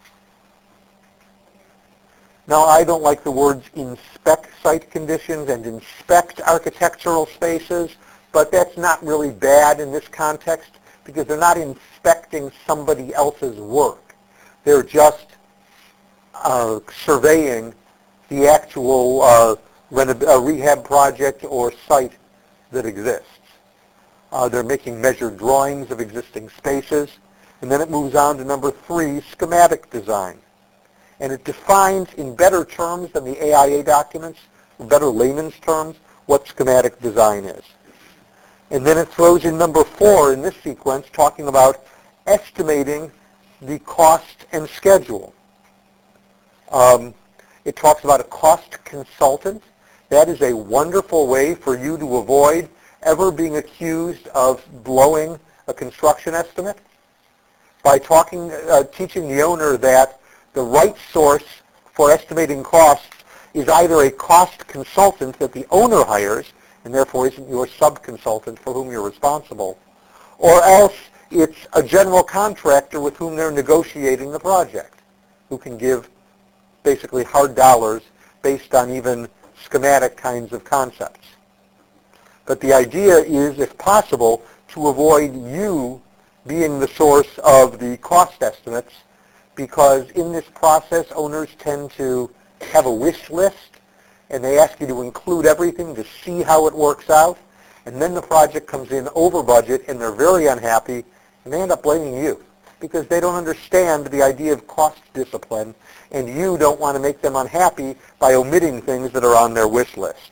Now, I don't like the words inspect site conditions and inspect architectural spaces, but that's not really bad in this context because they're not inspecting somebody else's work. They're just uh, surveying the actual uh, reno- uh, rehab project or site that exists. Uh, they're making measured drawings of existing spaces. And then it moves on to number three, schematic design. And it defines in better terms than the A I A documents, in better layman's terms, what schematic design is. And then it throws in number four in this sequence, talking about estimating the cost and schedule. Um, it talks about a cost consultant. That is a wonderful way for you to avoid ever being accused of blowing a construction estimate by talking, uh, teaching the owner that the right source for estimating costs is either a cost consultant that the owner hires, and therefore isn't your sub-consultant for whom you're responsible, or else it's a general contractor with whom they're negotiating the project, who can give basically hard dollars based on even schematic kinds of concepts. But the idea is, if possible, to avoid you being the source of the cost estimates, because in this process, owners tend to have a wish list, and they ask you to include everything to see how it works out, and then the project comes in over budget, and they're very unhappy, and they end up blaming you, because they don't understand the idea of cost discipline, and you don't want to make them unhappy by omitting things that are on their wish list.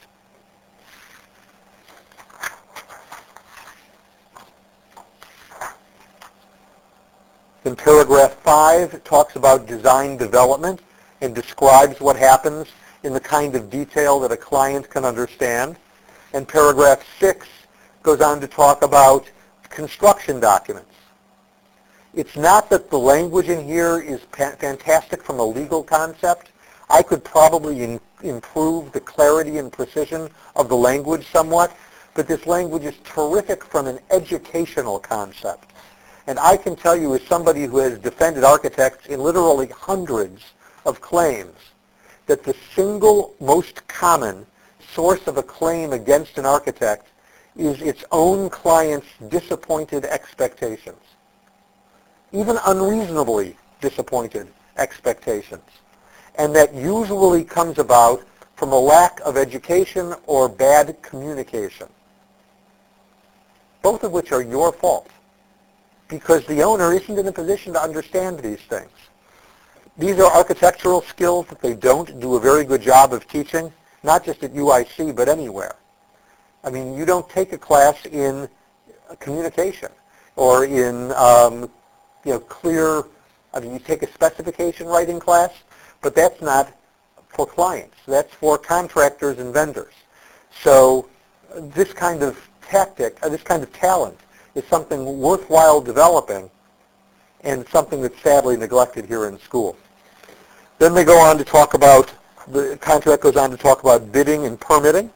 In paragraph five, it talks about design development and describes what happens in the kind of detail that a client can understand. And paragraph six goes on to talk about construction documents. It's not that the language in here is fantastic from a legal concept. I could probably in, improve the clarity and precision of the language somewhat, but this language is terrific from an educational concept. And I can tell you, as somebody who has defended architects in literally hundreds of claims, that the single most common source of a claim against an architect is its own client's disappointed expectations, even unreasonably disappointed expectations. And that usually comes about from a lack of education or bad communication, both of which are your fault, because the owner isn't in a position to understand these things. These are architectural skills that they don't do a very good job of teaching, not just at U I C, but anywhere. I mean, you don't take a class in communication or in, um, you know, clear, I mean, you take a specification writing class, but that's not for clients. That's for contractors and vendors. So this kind of tactic, uh, this kind of talent is something worthwhile developing and something that's sadly neglected here in school. Then they go on to talk about, the contract goes on to talk about bidding and permitting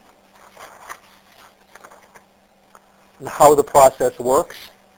and how the process works.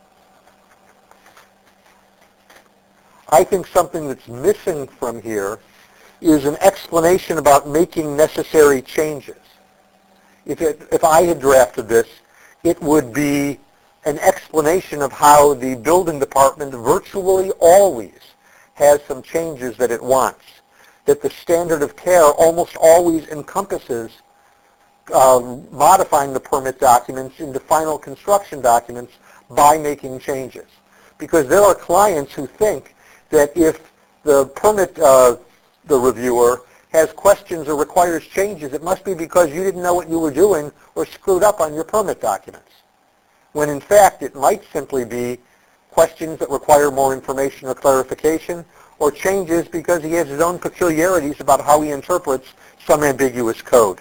I think something that's missing from here is an explanation about making necessary changes. If, it, if I had drafted this, it would be an explanation of how the building department virtually always has some changes that it wants. that the standard of care almost always encompasses uh, modifying the permit documents into final construction documents by making changes. Because there are clients who think that if the permit, uh, the reviewer, has questions or requires changes, it must be because you didn't know what you were doing or screwed up on your permit documents. When in fact it might simply be questions that require more information or clarification, or changes because he has his own peculiarities about how he interprets some ambiguous code.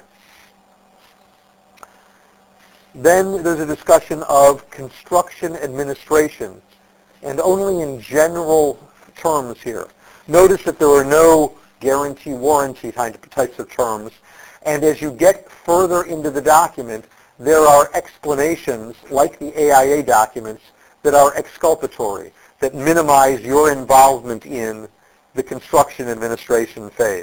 Then there's a discussion of construction administration, and only in general terms here. Notice that there are no guarantee, warranty types of terms, and as you get further into the document, there are explanations, like the A I A documents, that are exculpatory, that minimize your involvement in the construction administration phase.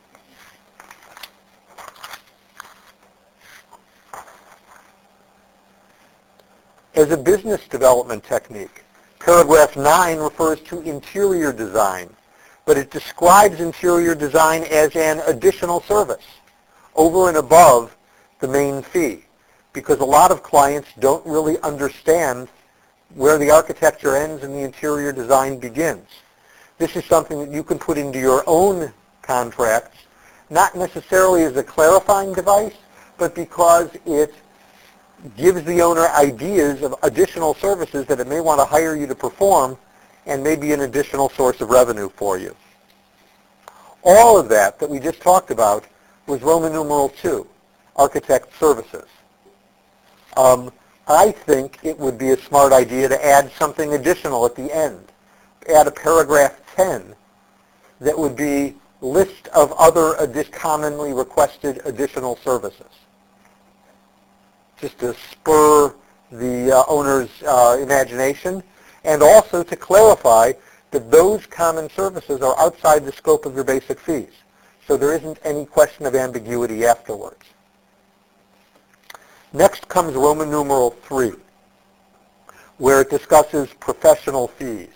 As a business development technique, paragraph nine refers to interior design, but it describes interior design as an additional service over and above the main fee, because a lot of clients don't really understand where the architecture ends and the interior design begins. This is something that you can put into your own contracts, not necessarily as a clarifying device, but because it gives the owner ideas of additional services that it may want to hire you to perform and may be an additional source of revenue for you. All of that that we just talked about was Roman numeral two, architect services. Um, I think it would be a smart idea to add something additional at the end. Add a paragraph ten that would be list of other addi- commonly requested additional services, just to spur the uh, owner's uh, imagination, and also to clarify that those common services are outside the scope of your basic fees. So there isn't any question of ambiguity afterwards. Next comes Roman numeral three, where it discusses professional fees.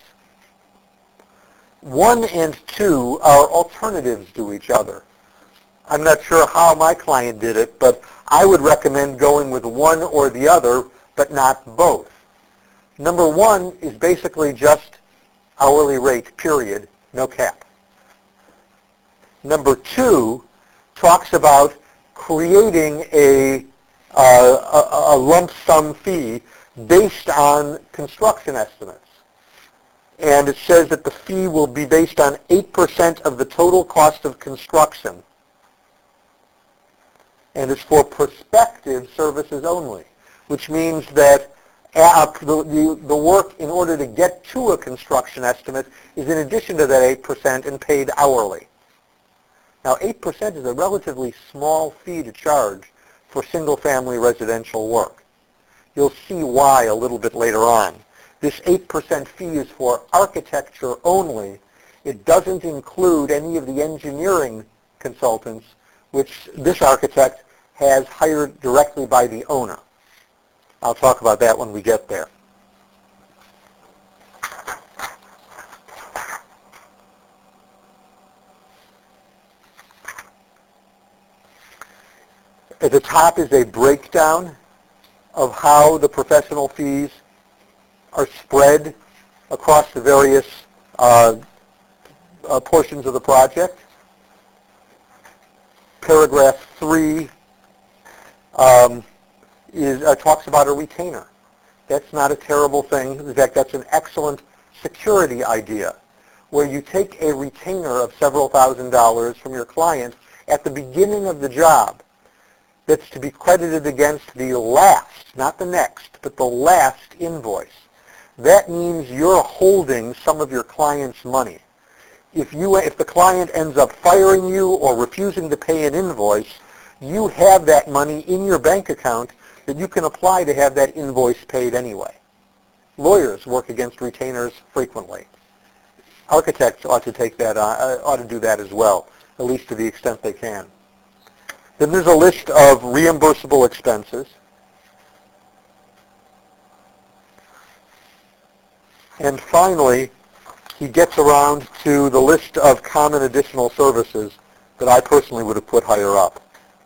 One and two are alternatives to each other. I'm not sure how my client did it, but I would recommend going with one or the other, but not both. Number one is basically just hourly rate, period, no cap. Number two talks about creating a, uh, a, a lump sum fee based on construction estimates. And it says that the fee will be based on eight percent of the total cost of construction. And it's for prospective services only, which means that uh, the, the, the work in order to get to a construction estimate is in addition to that eight percent and paid hourly. Now, eight percent is a relatively small fee to charge for single-family residential work. You'll see why a little bit later on. This eight percent fee is for architecture only. It doesn't include any of the engineering consultants, which this architect has hired directly by the owner. I'll talk about that when we get there. At the top is a breakdown of how the professional fees are spread across the various uh, uh, portions of the project. Paragraph three um, is, uh, talks about a retainer. That's not a terrible thing. In fact, that's an excellent security idea, where you take a retainer of several thousand dollars from your client at the beginning of the job that's to be credited against the last, not the next, but the last invoice. That means you're holding some of your client's money. If you, if the client ends up firing you or refusing to pay an invoice, you have that money in your bank account that you can apply to have that invoice paid anyway. Lawyers work against retainers frequently. Architects ought to take that, uh, ought to do that as well, at least to the extent they can. Then there's a list of reimbursable expenses. And finally, he gets around to the list of common additional services that I personally would have put higher up.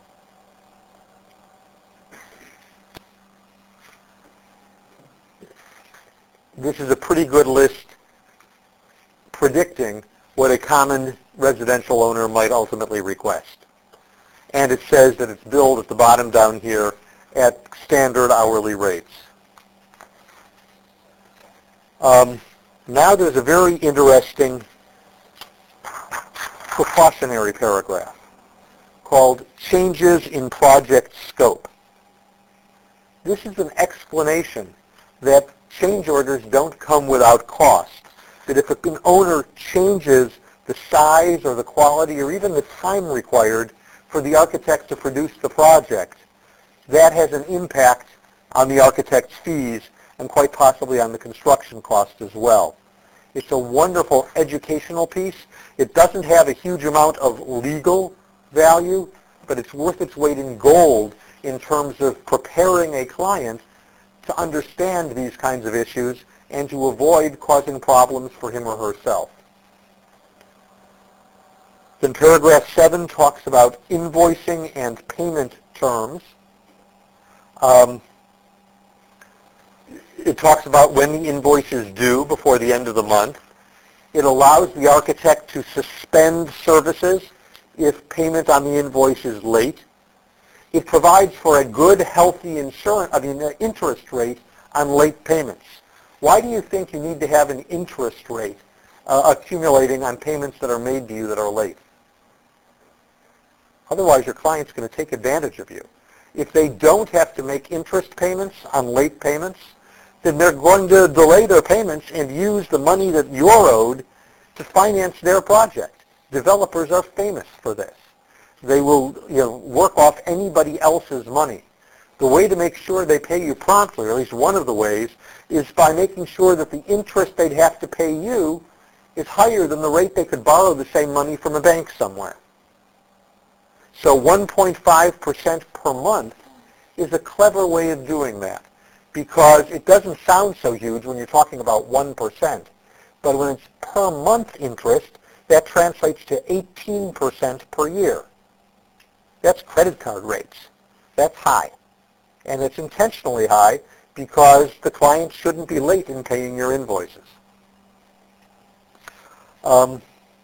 This is a pretty good list predicting what a common residential owner might ultimately request. And it says that it's billed at the bottom down here at standard hourly rates. Um, now there's a very interesting precautionary paragraph called Changes in Project Scope. This is an explanation that change orders don't come without cost, that if an owner changes the size or the quality or even the time required for the architect to produce the project, that has an impact on the architect's fees and quite possibly on the construction cost as well. It's a wonderful educational piece. It doesn't have a huge amount of legal value, but it's worth its weight in gold in terms of preparing a client to understand these kinds of issues and to avoid causing problems for him or herself. Then paragraph seven talks about invoicing and payment terms. Um, it talks about when the invoice is due before the end of the month. It allows the architect to suspend services if payment on the invoice is late. It provides for a good, healthy insurance, I mean, uh, interest rate on late payments. Why do you think you need to have an interest rate uh, accumulating on payments that are made to you that are late? Otherwise, your client's going to take advantage of you. If they don't have to make interest payments on late payments, then they're going to delay their payments and use the money that you're owed to finance their project. Developers are famous for this. They will, you know, work off anybody else's money. The way to make sure they pay you promptly, or at least one of the ways, is by making sure that the interest they'd have to pay you is higher than the rate they could borrow the same money from a bank somewhere. So one point five percent per month is a clever way of doing that, because it doesn't sound so huge when you're talking about one percent. But when it's per month interest, that translates to eighteen percent per year. That's credit card rates. That's high. And it's intentionally high because the client shouldn't be late in paying your invoices. Um,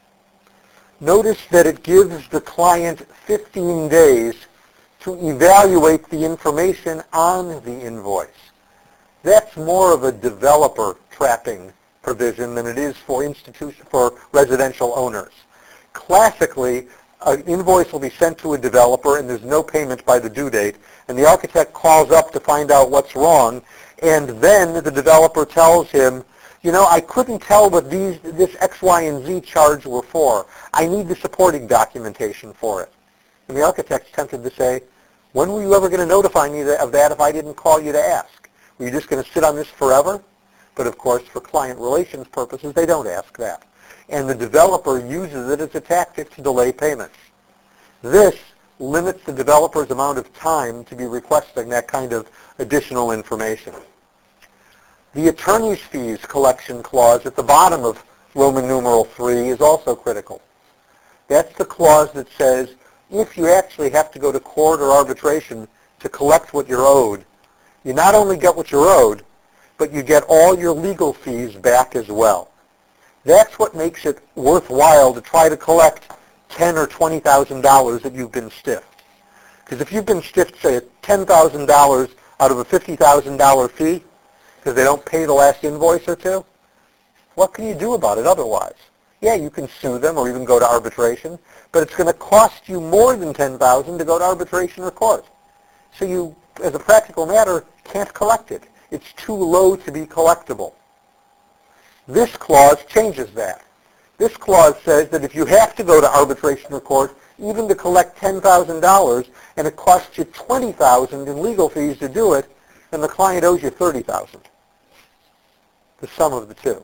notice that it gives the client fifteen days to evaluate the information on the invoice. That's more of a developer trapping provision than it is for institution for residential owners. Classically, an invoice will be sent to a developer and there's no payment by the due date, and the architect calls up to find out what's wrong, and then the developer tells him, you know, I couldn't tell what these, this X, Y, and Z charge were for. I need the supporting documentation for it. And the architect's tempted to say, when were you ever going to notify me of that if I didn't call you to ask? Were you just going to sit on this forever? But of course, for client relations purposes, they don't ask that. And the developer uses it as a tactic to delay payments. This limits the developer's amount of time to be requesting that kind of additional information. The attorney's fees collection clause at the bottom of Roman numeral three is also critical. That's the clause that says if you actually have to go to court or arbitration to collect what you're owed, you not only get what you're owed, but you get all your legal fees back as well. That's what makes it worthwhile to try to collect ten thousand dollars or twenty thousand dollars that you've been stiffed. Because if you've been stiffed, say, ten thousand dollars out of a fifty thousand dollars fee, because they don't pay the last invoice or two, what can you do about it otherwise? Yeah, you can sue them or even go to arbitration, but it's going to cost you more than ten thousand dollars to go to arbitration or court. So you, as a practical matter, can't collect it. It's too low to be collectible. This clause changes that. This clause says that if you have to go to arbitration or court, even to collect ten thousand dollars, and it costs you twenty thousand dollars in legal fees to do it, then the client owes you thirty thousand dollars, the sum of the two.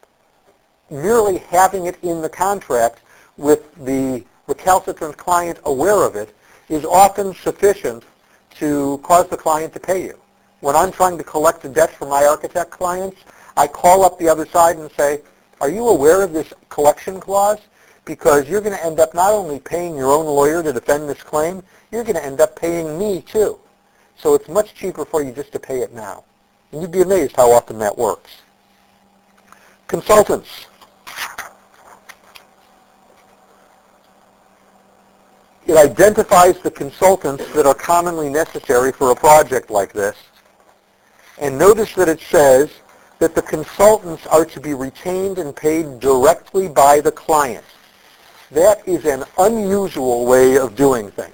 Merely having it in the contract with the recalcitrant client aware of it is often sufficient to cause the client to pay you. When I'm trying to collect a debt from my architect clients, I call up the other side and say, Are you aware of this collection clause? Because you're going to end up not only paying your own lawyer to defend this claim, you're going to end up paying me too. So it's much cheaper for you just to pay it now. And you'd be amazed how often that works. Consultants. It identifies the consultants that are commonly necessary for a project like this. And notice that it says that the consultants are to be retained and paid directly by the client. That is an unusual way of doing things.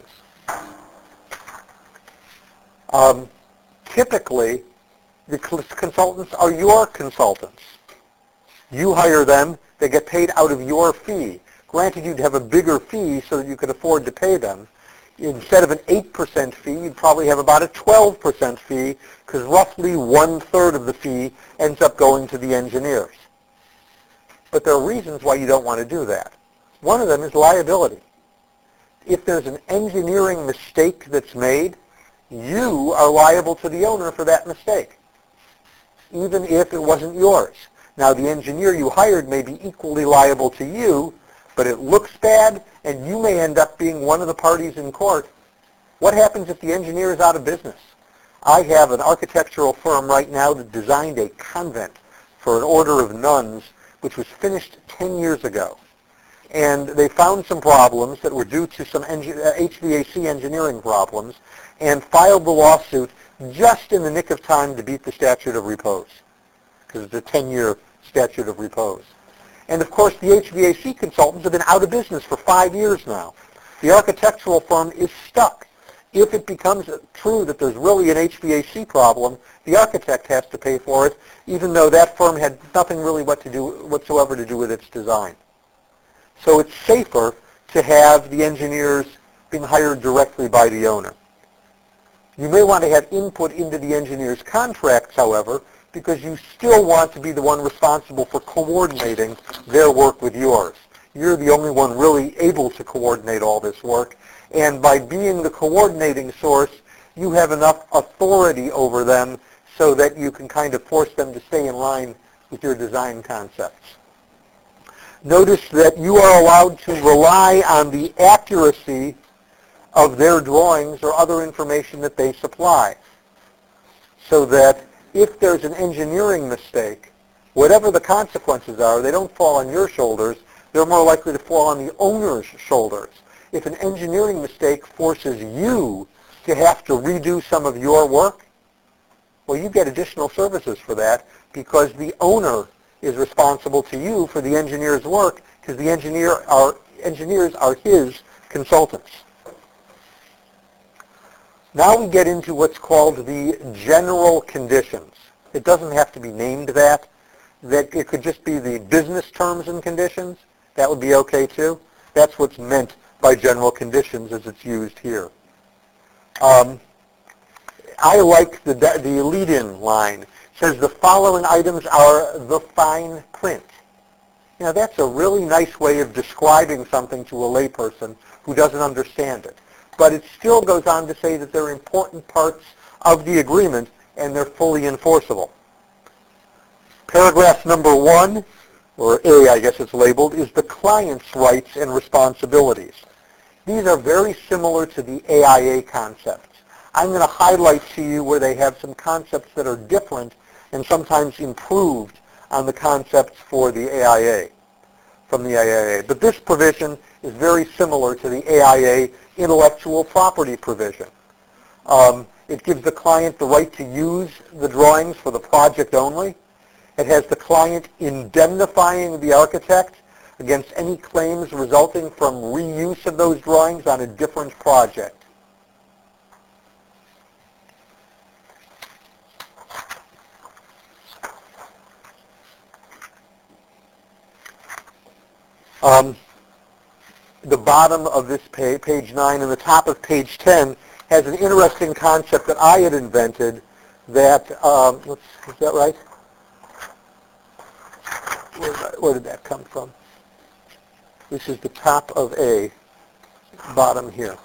Um, typically, the consultants are your consultants. You hire them, they get paid out of your fee. Granted, you'd have a bigger fee so that you could afford to pay them. Instead of an eight percent fee, you'd probably have about a twelve percent fee, because roughly one-third of the fee ends up going to the engineers. But there are reasons why you don't want to do that. One of them is liability. If there's an engineering mistake that's made, you are liable to the owner for that mistake, even if it wasn't yours. Now, the engineer you hired may be equally liable to you, but it looks bad, and you may end up being one of the parties in court. What happens if the engineer is out of business? I have an architectural firm right now that designed a convent for an order of nuns, which was finished ten years ago. And they found some problems that were due to some H V A C engineering problems, and filed the lawsuit just in the nick of time to beat the statute of repose, because it's a ten-year statute of repose. And of course, the H V A C consultants have been out of business for five years now. The architectural firm is stuck. If it becomes true that there's really an H V A C problem, the architect has to pay for it, even though that firm had nothing really what to do, whatsoever to do with its design. So it's safer to have the engineers being hired directly by the owner. You may want to have input into the engineer's contracts, however, because you still want to be the one responsible for coordinating their work with yours. You're the only one really able to coordinate all this work, and by being the coordinating source, you have enough authority over them so that you can kind of force them to stay in line with your design concepts. Notice that you are allowed to rely on the accuracy of their drawings or other information that they supply, so that if there's an engineering mistake, whatever the consequences are, they don't fall on your shoulders. They're more likely to fall on the owner's shoulders. If an engineering mistake forces you to have to redo some of your work, well, you get additional services for that, because the owner is responsible to you for the engineer's work, because the engineer are, engineers are his consultants. Now we get into what's called the general conditions. It doesn't have to be named that. That it could just be the business terms and conditions. That would be okay too. That's what's meant by general conditions as it's used here. Um, I like the, the lead-in line. It says the following items are the fine print. You know, that's a really nice way of describing something to a layperson who doesn't understand it. But it still goes on to say that they're important parts of the agreement and they're fully enforceable. Paragraph number one, or A, I guess it's labeled, is the client's rights and responsibilities. These are very similar to the A I A concepts. I'm going to highlight to you where they have some concepts that are different and sometimes improved on the concepts for the A I A, from the A I A. But this provision is very similar to the A I A intellectual property provision. Um, it gives the client the right to use the drawings for the project only. It has the client indemnifying the architect against any claims resulting from reuse of those drawings on a different project. Um, the bottom of this page, page nine, and the top of page ten has an interesting concept that I had invented that, um, let's, is that right? Where, where did that come from? This is the top of A, bottom here.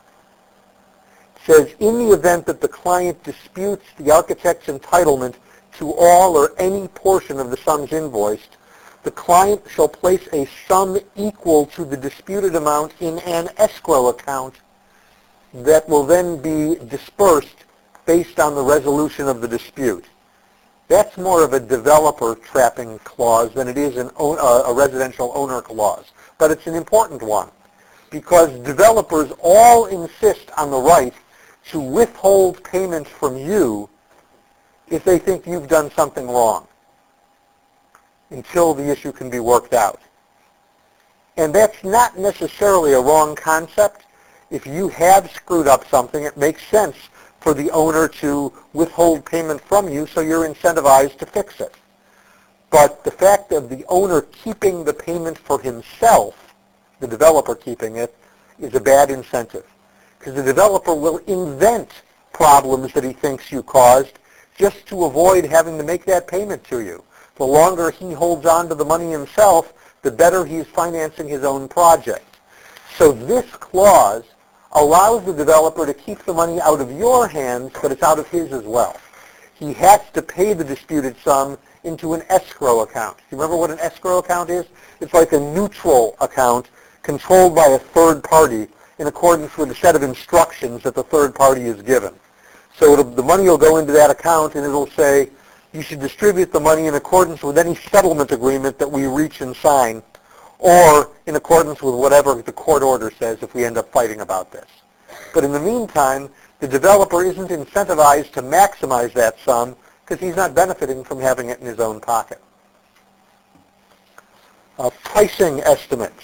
It says, in the event that the client disputes the architect's entitlement to all or any portion of the sums invoiced, the client shall place a sum equal to the disputed amount in an escrow account that will then be dispersed based on the resolution of the dispute. That's more of a developer trapping clause than it is an own, uh, a residential owner clause. But it's an important one because developers all insist on the right to withhold payment from you if they think you've done something wrong until the issue can be worked out. And that's not necessarily a wrong concept. If you have screwed up something, it makes sense for the owner to withhold payment from you so you're incentivized to fix it. But the fact of the owner keeping the payment for himself, the developer keeping it, is a bad incentive. Because the developer will invent problems that he thinks you caused just to avoid having to make that payment to you. The longer he holds on to the money himself, the better he's financing his own project. So this clause allows the developer to keep the money out of your hands, but it's out of his as well. He has to pay the disputed sum into an escrow account. Do you remember what an escrow account is? It's like a neutral account controlled by a third party in accordance with a set of instructions that the third party is given. So it'll, the money will go into that account and it'll say, you should distribute the money in accordance with any settlement agreement that we reach and sign, or in accordance with whatever the court order says if we end up fighting about this. But in the meantime, the developer isn't incentivized to maximize that sum because he's not benefiting from having it in his own pocket. Uh, pricing estimates.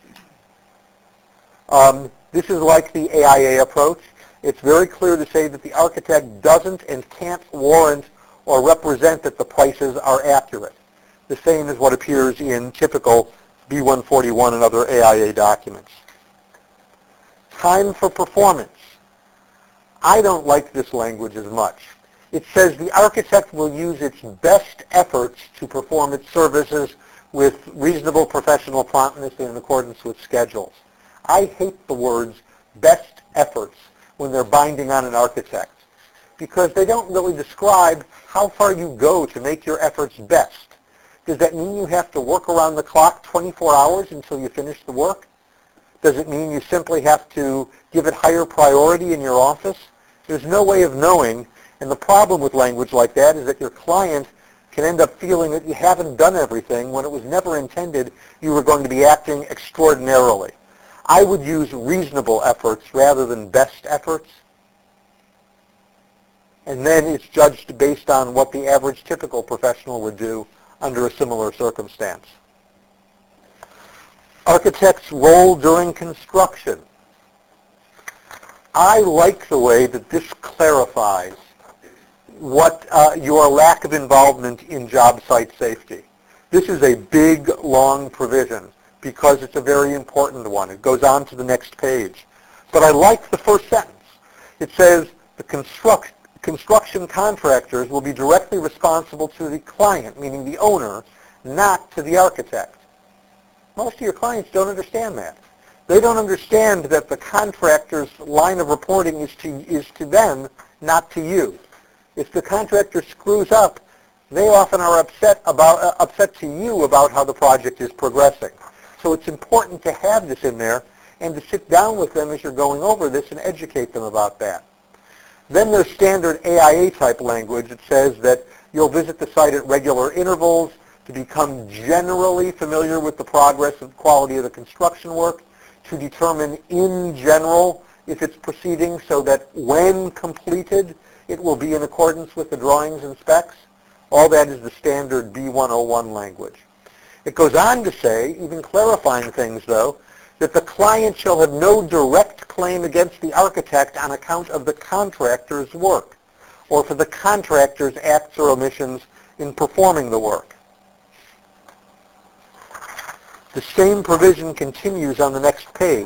Um, this is like the A I A approach. It's very clear to say that the architect doesn't and can't warrant or represent that the prices are accurate. The same as what appears in typical B one forty-one and other A I A documents. Time for performance. I don't like this language as much. It says the architect will use its best efforts to perform its services with reasonable professional promptness and in accordance with schedules. I hate the words best efforts when they're binding on an architect because they don't really describe how far you go to make your efforts best. Does that mean you have to work around the clock twenty-four hours until you finish the work? Does it mean you simply have to give it higher priority in your office? There's no way of knowing, and the problem with language like that is that your client can end up feeling that you haven't done everything when it was never intended you were going to be acting extraordinarily. I would use reasonable efforts rather than best efforts. And then it's judged based on what the average typical professional would do under a similar circumstance. Architect's role during construction. I like the way that this clarifies what uh, your lack of involvement in job site safety. This is a big, long provision because it's a very important one. It goes on to the next page. But I like the first sentence. It says the construct, construction contractors will be directly responsible to the client, meaning the owner, not to the architect. Most of your clients don't understand that. They don't understand that the contractor's line of reporting is to, is to them, not to you. If the contractor screws up, they often are upset, about, uh, upset to you about how the project is progressing. So it's important to have this in there and to sit down with them as you're going over this and educate them about that. Then there's standard A I A type language. It says that you'll visit the site at regular intervals to become generally familiar with the progress and quality of the construction work, to determine in general if it's proceeding so that when completed it will be in accordance with the drawings and specs. All that is the standard B one oh one language. It goes on to say, even clarifying things though, that the client shall have no direct claim against the architect on account of the contractor's work or for the contractor's acts or omissions in performing the work. The same provision continues on the next page,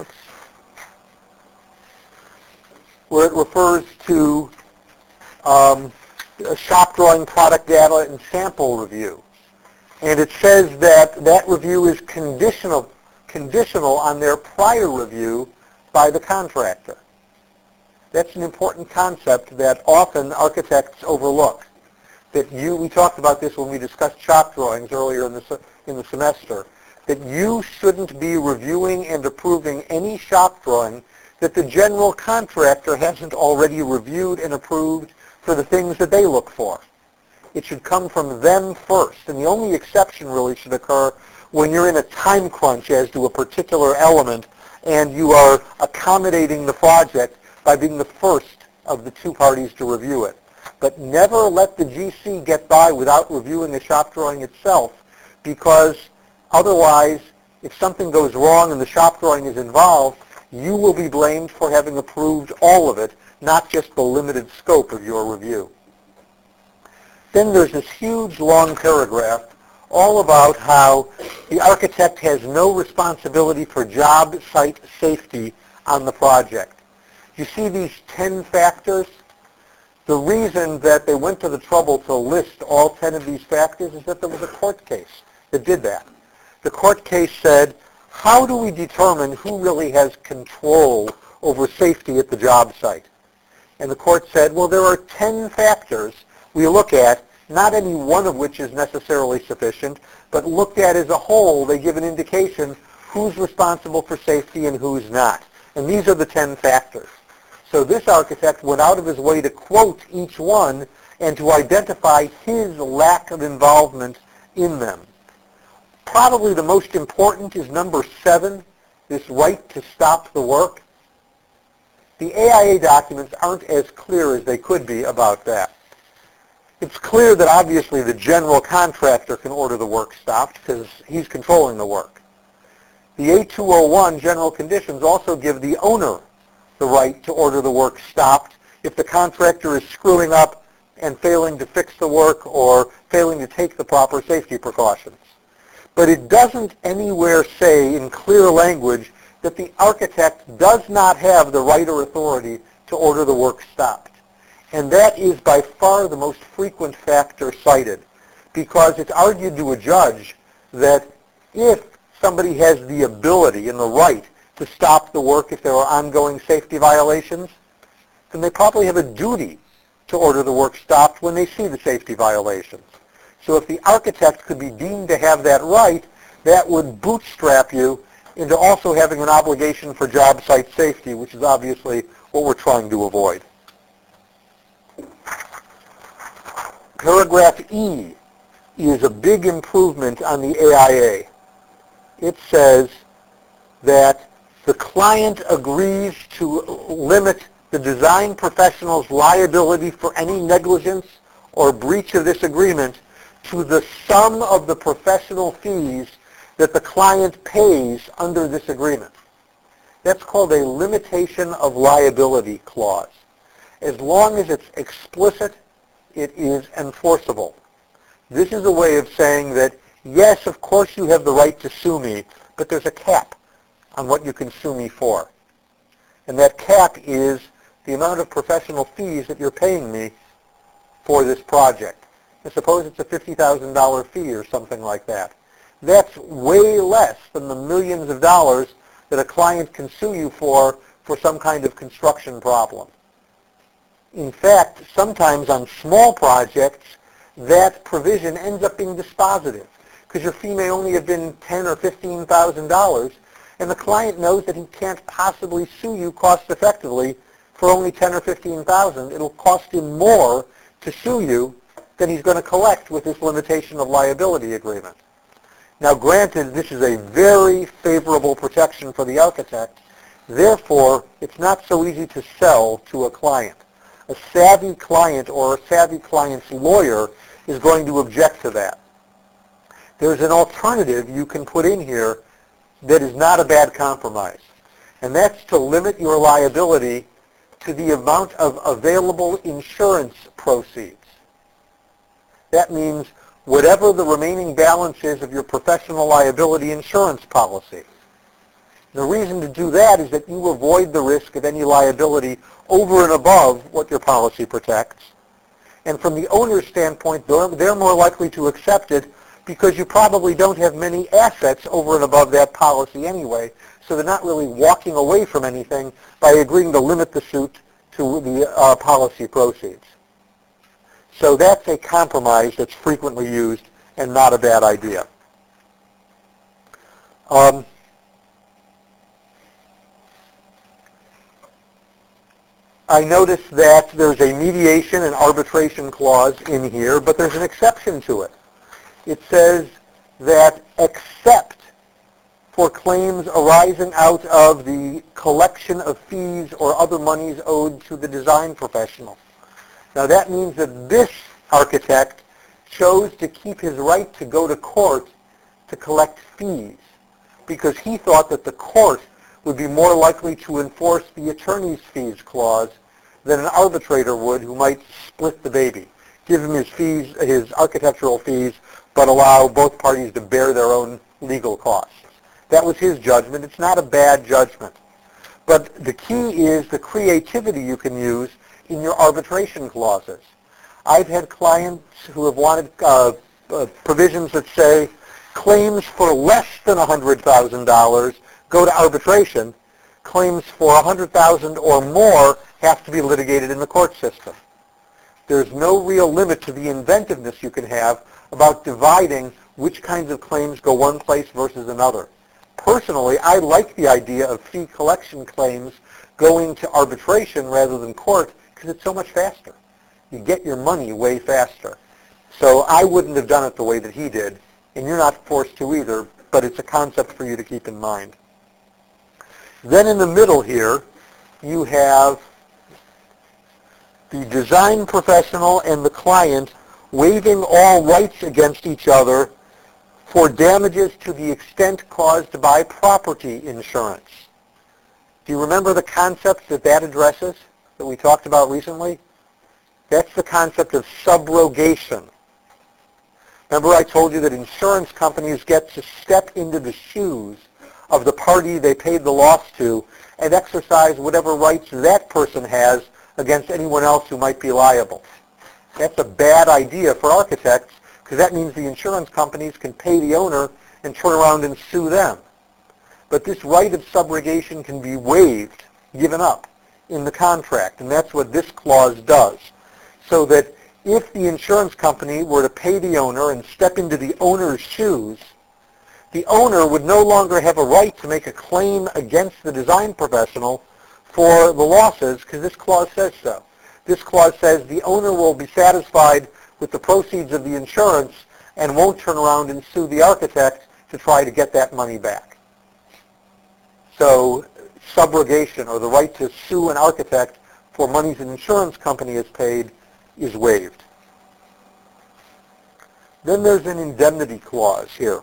where it refers to um, shop drawing, product data, and sample review. And it says that that review is conditional, conditional on their prior review by the contractor. That's an important concept that often architects overlook. that you, we talked about this when we discussed shop drawings earlier in the, se- in the semester, that you shouldn't be reviewing and approving any shop drawing that the general contractor hasn't already reviewed and approved for the things that they look for. It should come from them first, and the only exception really should occur when you're in a time crunch as to a particular element and you are accommodating the project by being the first of the two parties to review it. But never let the G C get by without reviewing a shop drawing itself, because otherwise, if something goes wrong and the shop drawing is involved, you will be blamed for having approved all of it, not just the limited scope of your review. Then there's this huge long paragraph all about how the architect has no responsibility for job site safety on the project. You see these ten factors? The reason that they went to the trouble to list all ten of these factors is that there was a court case that did that. The court case said, how do we determine who really has control over safety at the job site? And the court said, well, there are ten factors we look at, not any one of which is necessarily sufficient, but looked at as a whole, they give an indication who's responsible for safety and who's not. And these are the ten factors. So this architect went out of his way to quote each one and to identify his lack of involvement in them. Probably the most important is number seven, this right to stop the work. The A I A documents aren't as clear as they could be about that. It's clear that obviously the general contractor can order the work stopped because he's controlling the work. The A two oh one general conditions also give the owner the right to order the work stopped if the contractor is screwing up and failing to fix the work or failing to take the proper safety precautions. But it doesn't anywhere say in clear language that the architect does not have the right or authority to order the work stopped. And that is by far the most frequent factor cited, because it's argued to a judge that if somebody has the ability and the right to stop the work if there are ongoing safety violations, then they probably have a duty to order the work stopped when they see the safety violations. So if the architect could be deemed to have that right, that would bootstrap you into also having an obligation for job site safety, which is obviously what we're trying to avoid. Paragraph E is a big improvement on the A I A. It says that the client agrees to limit the design professional's liability for any negligence or breach of this agreement to the sum of the professional fees that the client pays under this agreement. That's called a limitation of liability clause. As long as it's explicit, it is enforceable. This is a way of saying that, yes, of course you have the right to sue me, but there's a cap on what you can sue me for. And that cap is the amount of professional fees that you're paying me for this project. And suppose it's a fifty thousand dollars fee or something like that. That's way less than the millions of dollars that a client can sue you for for some kind of construction problem. In fact, sometimes on small projects, that provision ends up being dispositive because your fee may only have been ten thousand dollars or fifteen thousand dollars, and the client knows that he can't possibly sue you cost effectively for only ten thousand dollars or fifteen thousand dollars. It'll cost him more to sue you than he's going to collect with this limitation of liability agreement. Now, granted, this is a very favorable protection for the architect. Therefore, it's not so easy to sell to a client. A savvy client or a savvy client's lawyer is going to object to that. There's an alternative you can put in here that is not a bad compromise, and that's to limit your liability to the amount of available insurance proceeds. That means whatever the remaining balance is of your professional liability insurance policy. The reason to do that is that you avoid the risk of any liability over and above what your policy protects. And from the owner's standpoint, they're, they're more likely to accept it because you probably don't have many assets over and above that policy anyway, so they're not really walking away from anything by agreeing to limit the suit to the uh, policy proceeds. So that's a compromise that's frequently used and not a bad idea. Um, I noticed that there's a mediation and arbitration clause in here, but there's an exception to it. It says that except for claims arising out of the collection of fees or other monies owed to the design professional. Now that means that this architect chose to keep his right to go to court to collect fees because he thought that the court would be more likely to enforce the attorney's fees clause than an arbitrator would who might split the baby, give him his fees, his architectural fees, but allow both parties to bear their own legal costs. That was his judgment. It's not a bad judgment. But the key is the creativity you can use in your arbitration clauses. I've had clients who have wanted uh, uh, provisions that say claims for less than one hundred thousand dollars go to arbitration. Claims for one hundred thousand dollars or more have to be litigated in the court system. There's no real limit to the inventiveness you can have about dividing which kinds of claims go one place versus another. Personally, I like the idea of fee collection claims going to arbitration rather than court because it's so much faster. You get your money way faster. So I wouldn't have done it the way that he did, and you're not forced to either, but it's a concept for you to keep in mind. Then in the middle here, you have the design professional and the client waiving all rights against each other for damages to the extent caused by property insurance. Do you remember the concept that that addresses that we talked about recently? That's the concept of subrogation. Remember I told you that insurance companies get to step into the shoes of the party they paid the loss to and exercise whatever rights that person has against anyone else who might be liable. That's a bad idea for architects because that means the insurance companies can pay the owner and turn around and sue them. But this right of subrogation can be waived, given up in the contract, and that's what this clause does. So that if the insurance company were to pay the owner and step into the owner's shoes, the owner would no longer have a right to make a claim against the design professional for the losses because this clause says so. This clause says the owner will be satisfied with the proceeds of the insurance and won't turn around and sue the architect to try to get that money back. So subrogation, or the right to sue an architect for monies an insurance company has paid, is waived. Then there's an indemnity clause here.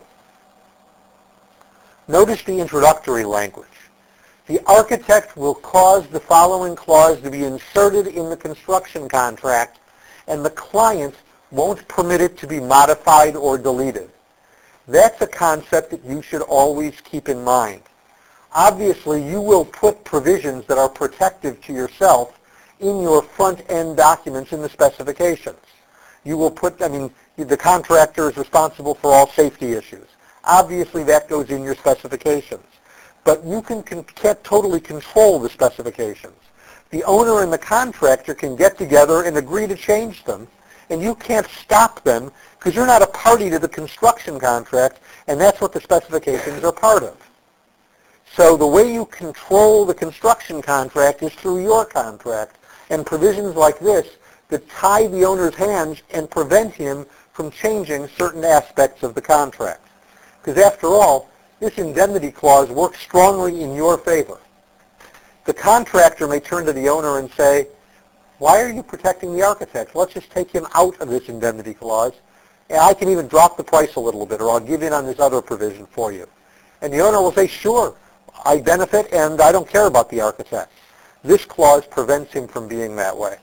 Notice the introductory language. The architect will cause the following clause to be inserted in the construction contract, and the client won't permit it to be modified or deleted. That's a concept that you should always keep in mind. Obviously, you will put provisions that are protective to yourself in your front-end documents in the specifications. You will put, I mean, the contractor is responsible for all safety issues. Obviously, that goes in your specifications. But you can, can, can't totally control the specifications. The owner and the contractor can get together and agree to change them, and you can't stop them because you're not a party to the construction contract, and that's what the specifications are part of. So the way you control the construction contract is through your contract, and provisions like this that tie the owner's hands and prevent him from changing certain aspects of the contract. Because after all, this indemnity clause works strongly in your favor. The contractor may turn to the owner and say, why are you protecting the architect? Let's just take him out of this indemnity clause, and I can even drop the price a little bit, or I'll give in on this other provision for you. And the owner will say, sure, I benefit and I don't care about the architect. This clause prevents him from being that way.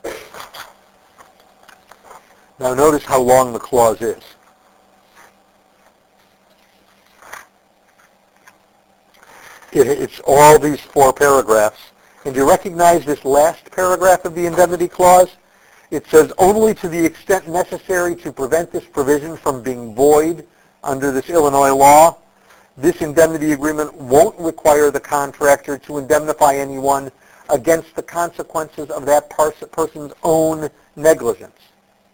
Now notice how long the clause is. It, it's all these four paragraphs. And do you recognize this last paragraph of the indemnity clause? It says, only to the extent necessary to prevent this provision from being void under this Illinois law, this indemnity agreement won't require the contractor to indemnify anyone against the consequences of that person's own negligence.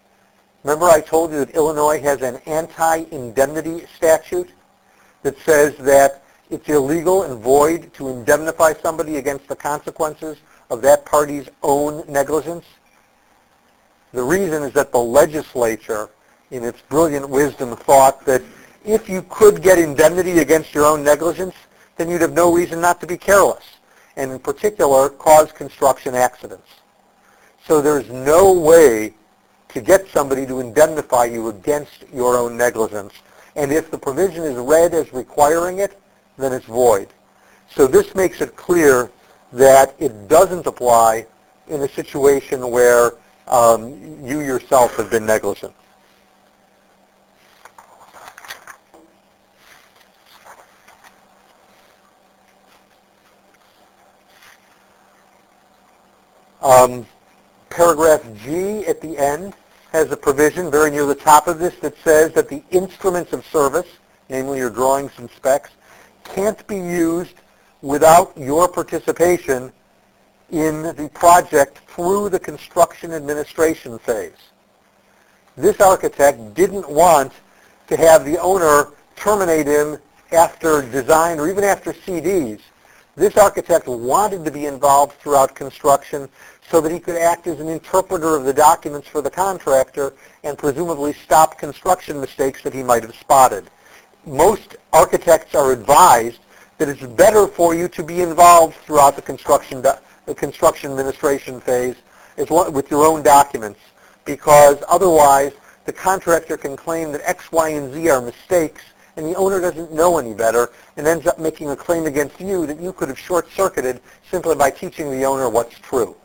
Remember I told you that Illinois has an anti-indemnity statute that says that it's illegal and void to indemnify somebody against the consequences of that party's own negligence? The reason is that the legislature, in its brilliant wisdom, thought that if you could get indemnity against your own negligence, then you'd have no reason not to be careless, and in particular, cause construction accidents. So there's no way to get somebody to indemnify you against your own negligence. And if the provision is read as requiring it, then it's void. So this makes it clear that it doesn't apply in a situation where um, you yourself have been negligent. Um, paragraph G at the end has a provision very near the top of this that says that the instruments of service, namely your drawings and specs, can't be used without your participation in the project through the construction administration phase. This architect didn't want to have the owner terminate him after design or even after C Ds. This architect wanted to be involved throughout construction so that he could act as an interpreter of the documents for the contractor and presumably stop construction mistakes that he might have spotted. Most architects are advised that it's better for you to be involved throughout the construction, the construction administration phase as well, with your own documents, because otherwise the contractor can claim that X, Y, and Z are mistakes and the owner doesn't know any better and ends up making a claim against you that you could have short-circuited simply by teaching the owner what's true.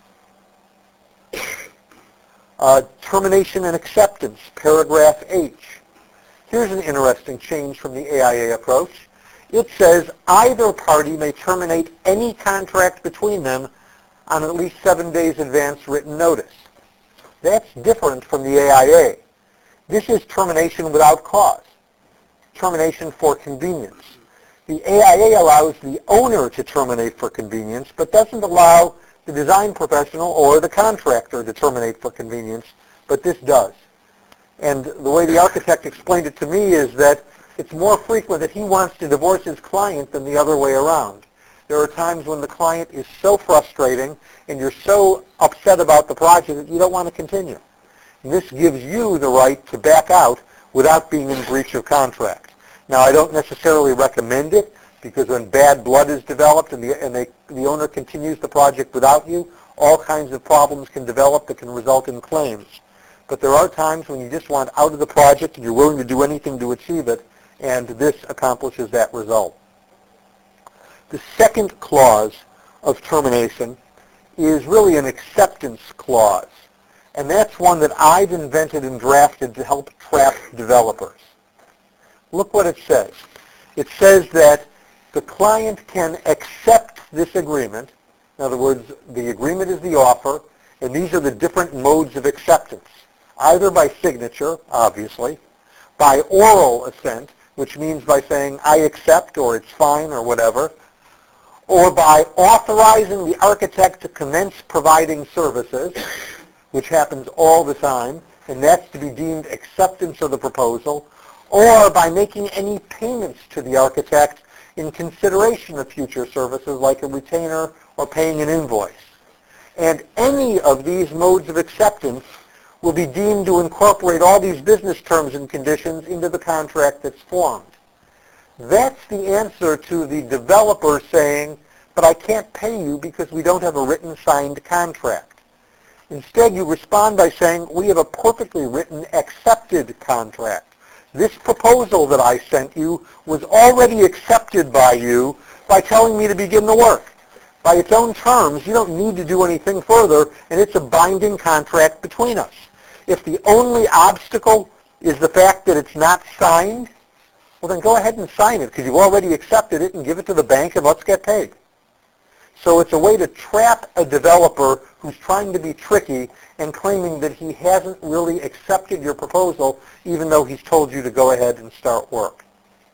Uh, termination and acceptance, paragraph H. Here's an interesting change from the A I A approach. It says either party may terminate any contract between them on at least seven days advance written notice. That's different from the A I A. This is termination without cause, termination for convenience. The A I A allows the owner to terminate for convenience, but doesn't allow the design professional or the contractor to terminate for convenience, but this does. And the way the architect explained it to me is that it's more frequent that he wants to divorce his client than the other way around. There are times when the client is so frustrating and you're so upset about the project that you don't want to continue. And this gives you the right to back out without being in breach of contract. Now, I don't necessarily recommend it, because when bad blood is developed and, the, and they, the owner continues the project without you, all kinds of problems can develop that can result in claims. But there are times when you just want out of the project and you're willing to do anything to achieve it, and this accomplishes that result. The second clause of termination is really an acceptance clause, and that's one that I've invented and drafted to help trap developers. Look what it says. It says that the client can accept this agreement. In other words, the agreement is the offer, and these are the different modes of acceptance, either by signature, obviously, by oral assent, which means by saying, I accept, or it's fine, or whatever, or by authorizing the architect to commence providing services, which happens all the time, and that's to be deemed acceptance of the proposal, or by making any payments to the architect in consideration of future services like a retainer or paying an invoice. And any of these modes of acceptance will be deemed to incorporate all these business terms and conditions into the contract that's formed. That's the answer to the developer saying, but I can't pay you because we don't have a written signed contract. Instead, you respond by saying, we have a perfectly written accepted contract. This proposal that I sent you was already accepted by you by telling me to begin the work. By its own terms, you don't need to do anything further, and it's a binding contract between us. If the only obstacle is the fact that it's not signed, well then go ahead and sign it because you've already accepted it and give it to the bank and let's get paid. So it's a way to trap a developer who's trying to be tricky and claiming that he hasn't really accepted your proposal even though he's told you to go ahead and start work.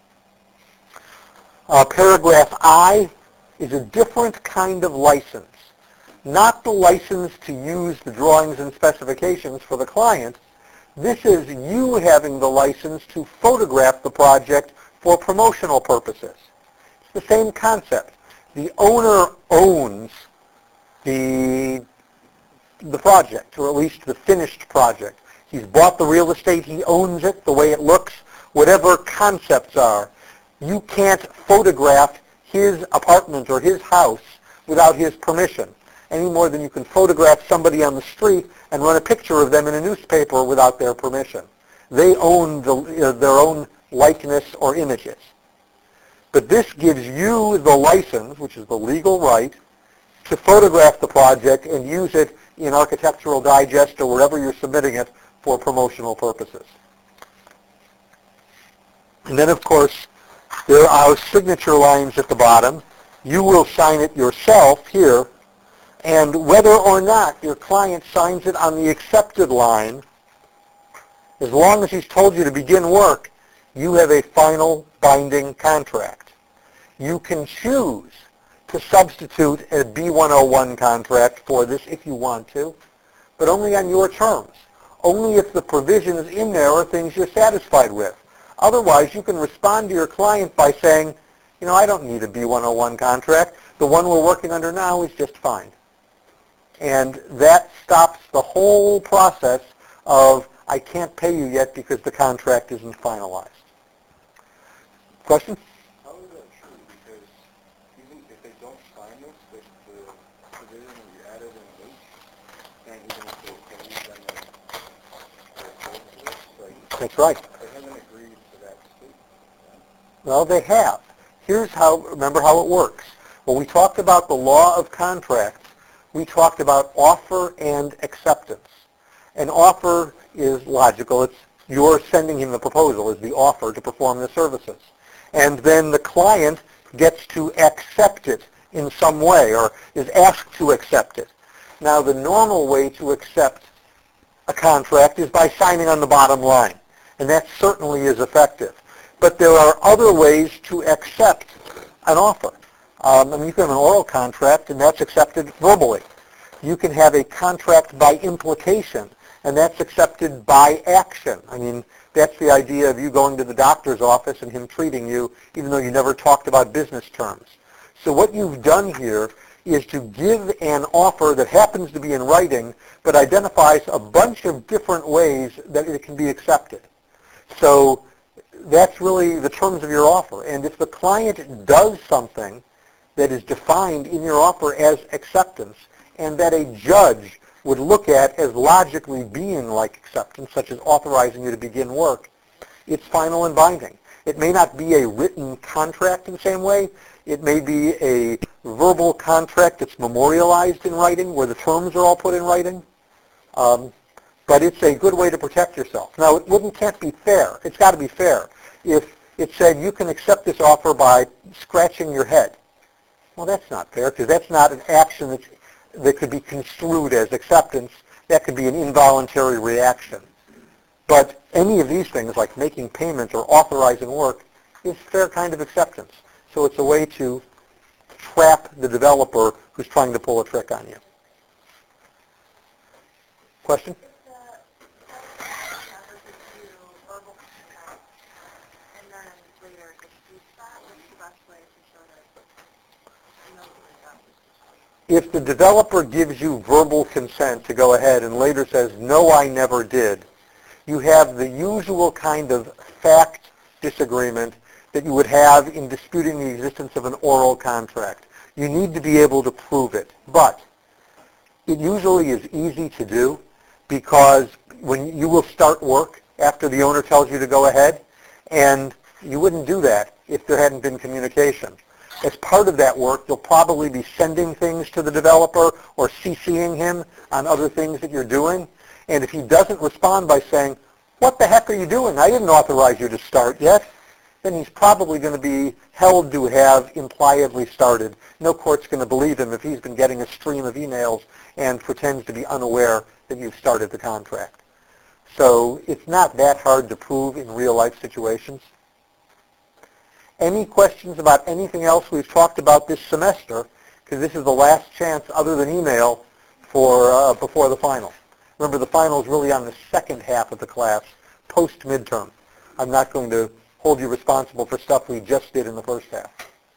Uh, paragraph I is a different kind of license. Not the license to use the drawings and specifications for the client, This is you having the license to photograph the project for promotional purposes. It's the same concept. The owner owns the, the project, or at least the finished project. He's bought the real estate. He owns it, the way it looks, whatever concepts are. You can't photograph his apartment or his house without his permission, any more than you can photograph somebody on the street and run a picture of them in a newspaper without their permission. They own the, uh, their own likeness or images. But this gives you the license, which is the legal right, to photograph the project and use it in Architectural Digest or wherever you're submitting it for promotional purposes. And then, of course, there are signature lines at the bottom. You will sign it yourself here, and whether or not your client signs it on the accepted line, as long as he's told you to begin work, you have a final binding contract. You can choose to substitute a B one oh one contract for this if you want to, but only on your terms. Only if the provisions in there are things you're satisfied with. Otherwise, you can respond to your client by saying, you know, I don't need a B one oh one contract. The one we're working under now is just fine. And that stops the whole process of, I can't pay you yet because the contract isn't finalized. Question? How is that true? Because even if they don't sign this, if the provision that you added in H, and even if they pay you, then they're opposed to this, like, That's right. they haven't agreed to that statement. Well, they have. Here's how, remember how it works. When we talked about the law of contracts, we talked about offer and acceptance. An offer is logical. It's you're sending him the proposal is the offer to perform the services. And then the client gets to accept it in some way or is asked to accept it. Now, the normal way to accept a contract is by signing on the bottom line, and that certainly is effective. But there are other ways to accept an offer. Um, I mean, you can have an oral contract, and that's accepted verbally. You can have a contract by implication, and that's accepted by action. I mean, that's the idea of you going to the doctor's office and him treating you, even though you never talked about business terms. So what you've done here is to give an offer that happens to be in writing, but identifies a bunch of different ways that it can be accepted. So that's really the terms of your offer. And if the client does something that is defined in your offer as acceptance, and that a judge would look at as logically being like acceptance, such as authorizing you to begin work, it's final and binding. It may not be a written contract in the same way. It may be a verbal contract that's memorialized in writing, where the terms are all put in writing. Um, but it's a good way to protect yourself. Now, it wouldn't, can't be fair. It's got to be fair. If it said you can accept this offer by scratching your head, well, that's not fair, because that's not an action that's, that could be construed as acceptance. That could be an involuntary reaction. But any of these things, like making payments or authorizing work, is fair kind of acceptance. So it's a way to trap the developer who's trying to pull a trick on you. Question? If the developer gives you verbal consent to go ahead and later says, no, I never did, you have the usual kind of fact disagreement that you would have in disputing the existence of an oral contract. You need to be able to prove it. But it usually is easy to do, because when you will start work after the owner tells you to go ahead, and you wouldn't do that if there hadn't been communication. As part of that work, you'll probably be sending things to the developer or CCing him on other things that you're doing. And if he doesn't respond by saying, what the heck are you doing? I didn't authorize you to start yet, then he's probably going to be held to have impliedly started. No court's going to believe him if he's been getting a stream of emails and pretends to be unaware that you've started the contract. So it's not that hard to prove in real-life situations. Any questions about anything else we've talked about this semester? Because this is the last chance, other than email, for uh, before the final. Remember, the final is really on the second half of the class, post-midterm. I'm not going to hold you responsible for stuff we just did in the first half.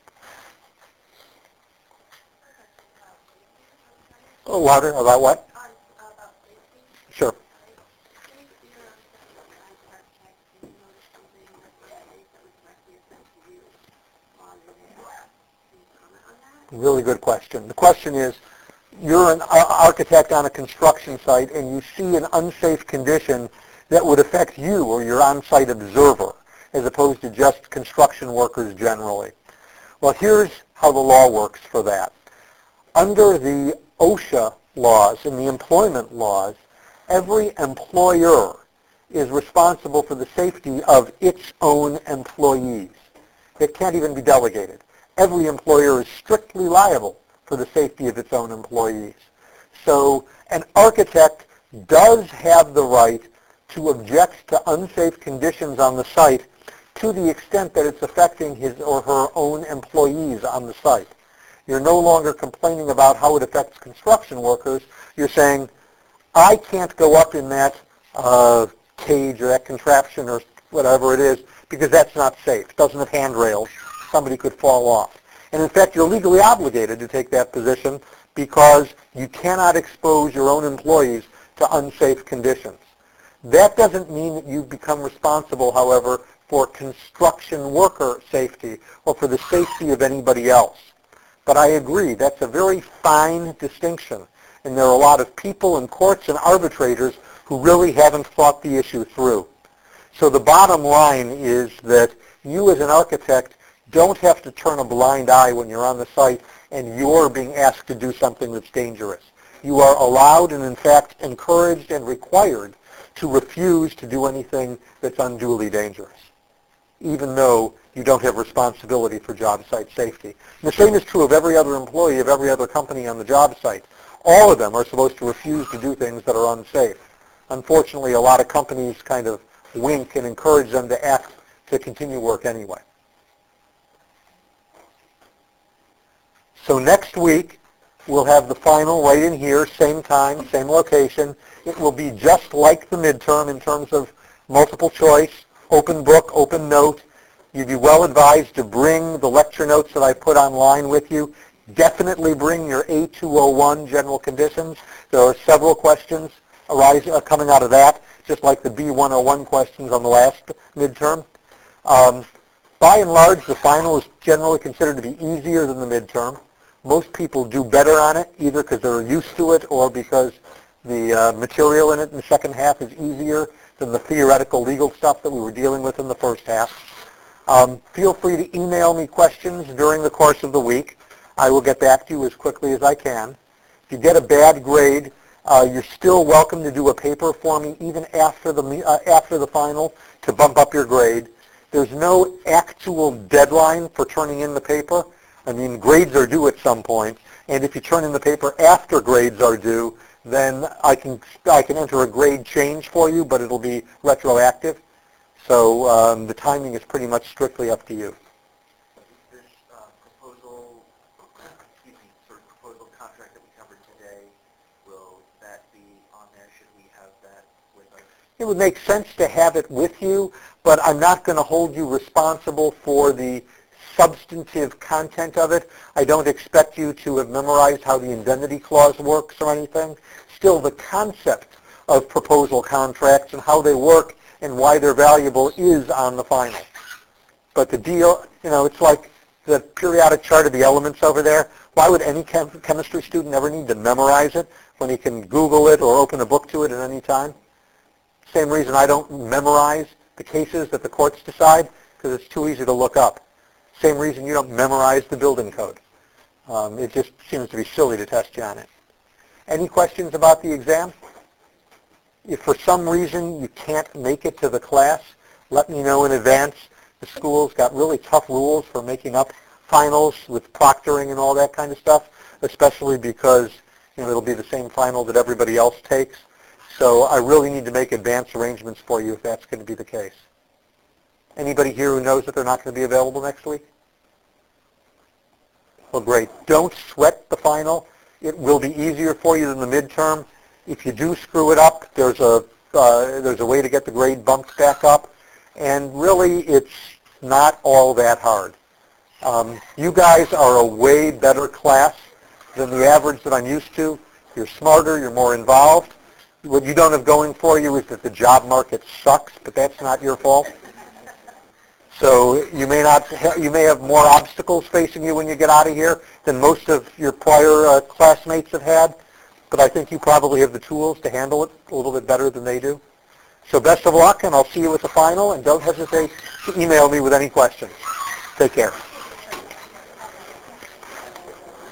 Oh, louder. About what? Sure. Really good question. The question is, you're an architect on a construction site and you see an unsafe condition that would affect you or your on-site observer, as opposed to just construction workers generally. Well, here's how the law works for that. Under the OSHA laws and the employment laws, every employer is responsible for the safety of its own employees. It can't even be delegated. Every employer is strictly liable for the safety of its own employees. So an architect does have the right to object to unsafe conditions on the site to the extent that it's affecting his or her own employees on the site. You're no longer complaining about how it affects construction workers. You're saying, I can't go up in that uh, cage or that contraption or whatever it is because that's not safe. It doesn't have handrails. Somebody could fall off. And in fact, you're legally obligated to take that position because you cannot expose your own employees to unsafe conditions. That doesn't mean that you become responsible, however, for construction worker safety or for the safety of anybody else. But I agree, that's a very fine distinction. And there are a lot of people in courts and arbitrators who really haven't thought the issue through. So the bottom line is that you as an architect don't have to turn a blind eye when you're on the site and you're being asked to do something that's dangerous. You are allowed and in fact encouraged and required to refuse to do anything that's unduly dangerous, even though you don't have responsibility for job site safety. And the same is true of every other employee of every other company on the job site. All of them are supposed to refuse to do things that are unsafe. Unfortunately, a lot of companies kind of wink and encourage them to act to continue work anyway. So next week, we'll have the final right in here, same time, same location. It will be just like the midterm in terms of multiple choice, open book, open note. You'd be well advised to bring the lecture notes that I put online with you. Definitely bring your A two oh one general conditions. There are several questions arise, uh, coming out of that, just like the B one oh one questions on the last midterm. Um, by and large, the final is generally considered to be easier than the midterm. Most people do better on it, either because they're used to it or because the uh, material in it in the second half is easier than the theoretical legal stuff that we were dealing with in the first half. Um, feel free to email me questions during the course of the week. I will get back to you as quickly as I can. If you get a bad grade, uh, you're still welcome to do a paper for me even after the, uh, after the final to bump up your grade. There's no actual deadline for turning in the paper. I mean, grades are due at some point, and if you turn in the paper after grades are due, then I can I can enter a grade change for you, but it'll be retroactive. So um, the timing is pretty much strictly up to you. This uh, proposal, excuse me, sort of proposal contract that we covered today, will that be on there? Should we have that with us? It would make sense to have it with you, but I'm not going to hold you responsible for the substantive content of it. I don't expect you to have memorized how the indemnity clause works or anything. Still, the concept of proposal contracts and how they work and why they're valuable is on the final. But the deal, you know, it's like the periodic chart of the elements over there. Why would any chem- chemistry student ever need to memorize it when he can Google it or open a book to it at any time? Same reason I don't memorize the cases that the courts decide, because it's too easy to look up. Same reason you don't memorize the building code. Um, it just seems to be silly to test you on it. Any questions about the exam? If for some reason you can't make it to the class, let me know in advance. The school's got really tough rules for making up finals with proctoring and all that kind of stuff, especially because you know, it'll be the same final that everybody else takes. So I really need to make advance arrangements for you if that's going to be the case. Anybody here who knows that they're not going to be available next week? Well, great. Don't sweat the final. It will be easier for you than the midterm. If you do screw it up, there's a uh, there's a way to get the grade bumped back up, and really it's not all that hard. Um, you guys are a way better class than the average that I'm used to. You're smarter, you're more involved. What you don't have going for you is that the job market sucks, but that's not your fault. So you may not, ha- you may have more obstacles facing you when you get out of here than most of your prior uh, classmates have had, but I think you probably have the tools to handle it a little bit better than they do. So best of luck, and I'll see you at the final, and don't hesitate to email me with any questions. Take care.